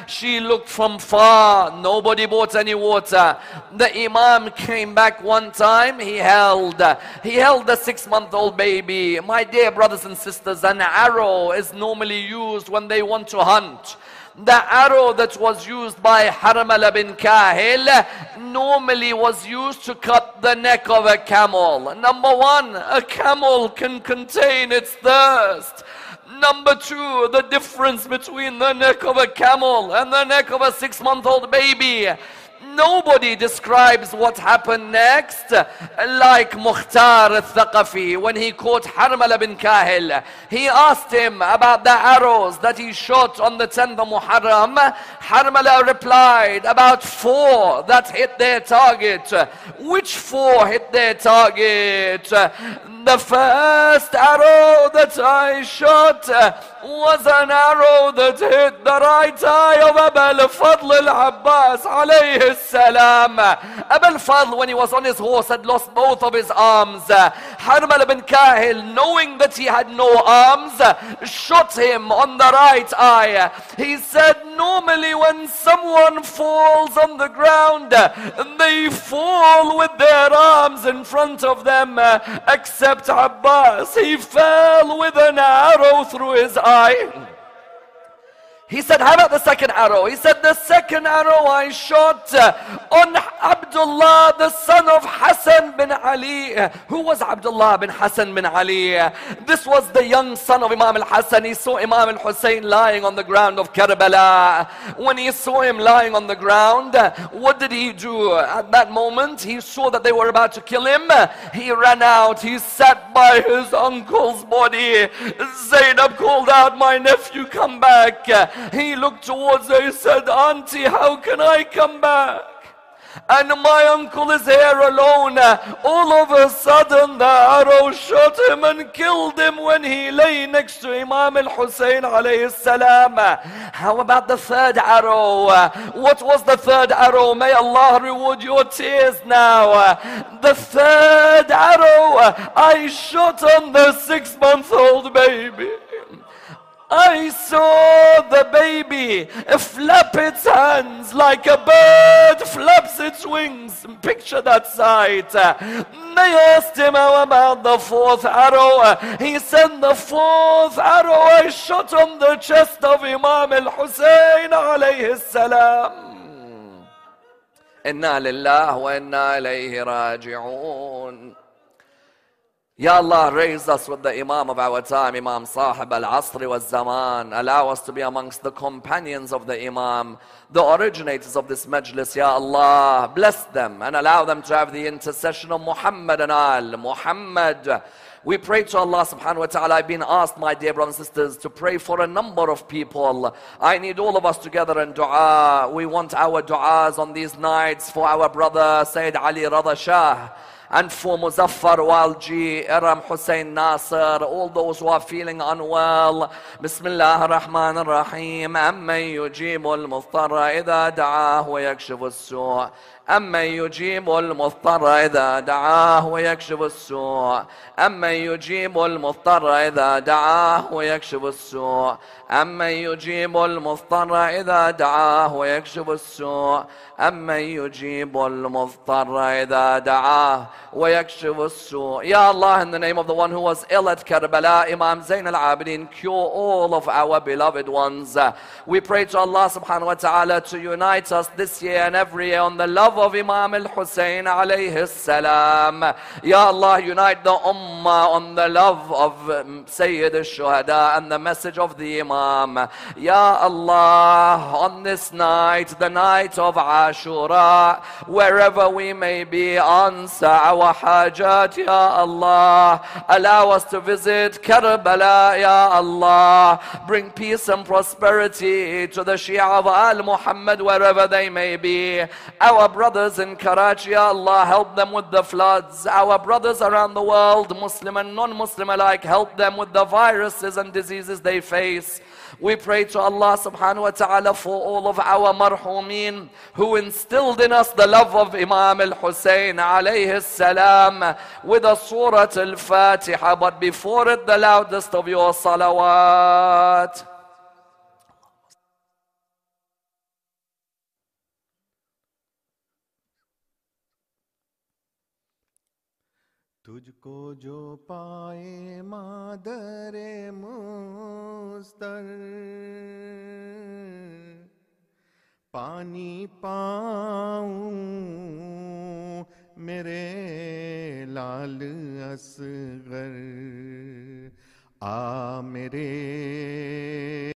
She looked from far. Nobody bought any water. The Imam came back one time. He held the 6-month-old baby. My dear brothers and sisters, an arrow is normally used when they want to hunt. The arrow that was used by Harmala bin Kahil normally was used to cut the neck of a camel. Number one, a camel can contain its thirst. Number two, the difference between the neck of a camel and the neck of a 6-month-old baby. Nobody describes what happened next like Mukhtar al-Thaqafi when he caught Harmala bin Kahil. He asked him about the arrows that he shot on the 10th of Muharram. Harmala replied, about 4 that hit their target. Which 4 hit their target? The first arrow that I shot was an arrow that hit the right eye of Abu al-Fadl al-Abbas alayhi salam. Abu al-Fadl, when he was on his horse, had lost both of his arms. Harmala bin Kahil, knowing that he had no arms, shot him on the right eye. He said, normally when someone falls on the ground, they fall with their arms in front of them, except Abbas. He fell with an arrow through his eye. He said, how about the second arrow? He said, the second arrow I shot on Abdullah, the son of Hassan bin Ali. Who was Abdullah bin Hassan bin Ali? This was the young son of Imam al-Hassan. He saw Imam al-Hussein lying on the ground of Karbala. When he saw him lying on the ground, what did he do? At that moment, he saw that they were about to kill him. He ran out. He sat by his uncle's body. Zainab called out, my nephew, come back. He looked towards her, he said, auntie, how can I come back? And my uncle is here alone. All of a sudden the arrow shot him and killed him when he lay next to Imam al-Hussein alayhi salam. How about the third arrow? What was the third arrow? May Allah reward your tears now. The third arrow I shot on the 6-month-old baby. I saw the baby flap its hands like a bird flaps its wings. Picture that sight. They asked him, how about the 4th arrow? He said, the 4th arrow I shot on the chest of Imam al-Hussein alayhi salam. Inna lillah wa inna ilayhi raji'un. Ya Allah, raise us with the Imam of our time, Imam Sahib al-Asri wal-Zaman. Allow us to be amongst the companions of the Imam, the originators of this majlis. Ya Allah, bless them and allow them to have the intercession of Muhammad and Al Muhammad. We pray to Allah subhanahu wa ta'ala. I've been asked, my dear brothers and sisters, to pray for a number of people. I need all of us together in dua. We want our du'as on these nights for our brother Sayyid Ali Rada Shah, and for Muzaffar Walji, Iram Hussein Nasser, all those who are feeling unwell. Bismillah ar-Rahman ar-Rahim. Amman yujibu al-muftarra idha da'ah wa yakshifu as-su'. أمن يجيب المضطر إذا دعاه ويكشف السوء. أمن يجيب المضطر إذا دعاه ويكشف السوء. أمن يجيب المضطر إذا دعاه ويكشف السوء. أمن يجيب المضطر إذا دعاه ويكشف السوء. Ya Allah, in the name of the one who was ill at Karbala, Imam Zain al-Abidin, cure all of our beloved ones. We pray to Allah subhanahu wa ta'ala to unite us this year and every year on the love of Imam al-Hussein alayhi salam. Ya Allah, unite the ummah on the love of Sayyid al-Shuhada and the message of the Imam. Ya Allah, on this night, the night of Ashura, wherever we may be, answer our hajat, Ya Allah. Allow us to visit Karbala, Ya Allah. Bring peace and prosperity to the Shia of Al Muhammad wherever they may be. Our brothers in Karachi, Ya Allah, help them with the floods. Our brothers around the world, Muslim and non-Muslim alike, help them with the viruses and diseases they face. We pray to Allah subhanahu wa ta'ala for all of our marhumeen who instilled in us the love of Imam al-Hussein alayhi salam with a Surah al-Fatiha, but before it the loudest of your salawat. تجھ کو جو پائے مادر مستر، پانی پاؤں میرے لال اصغر، آ میرے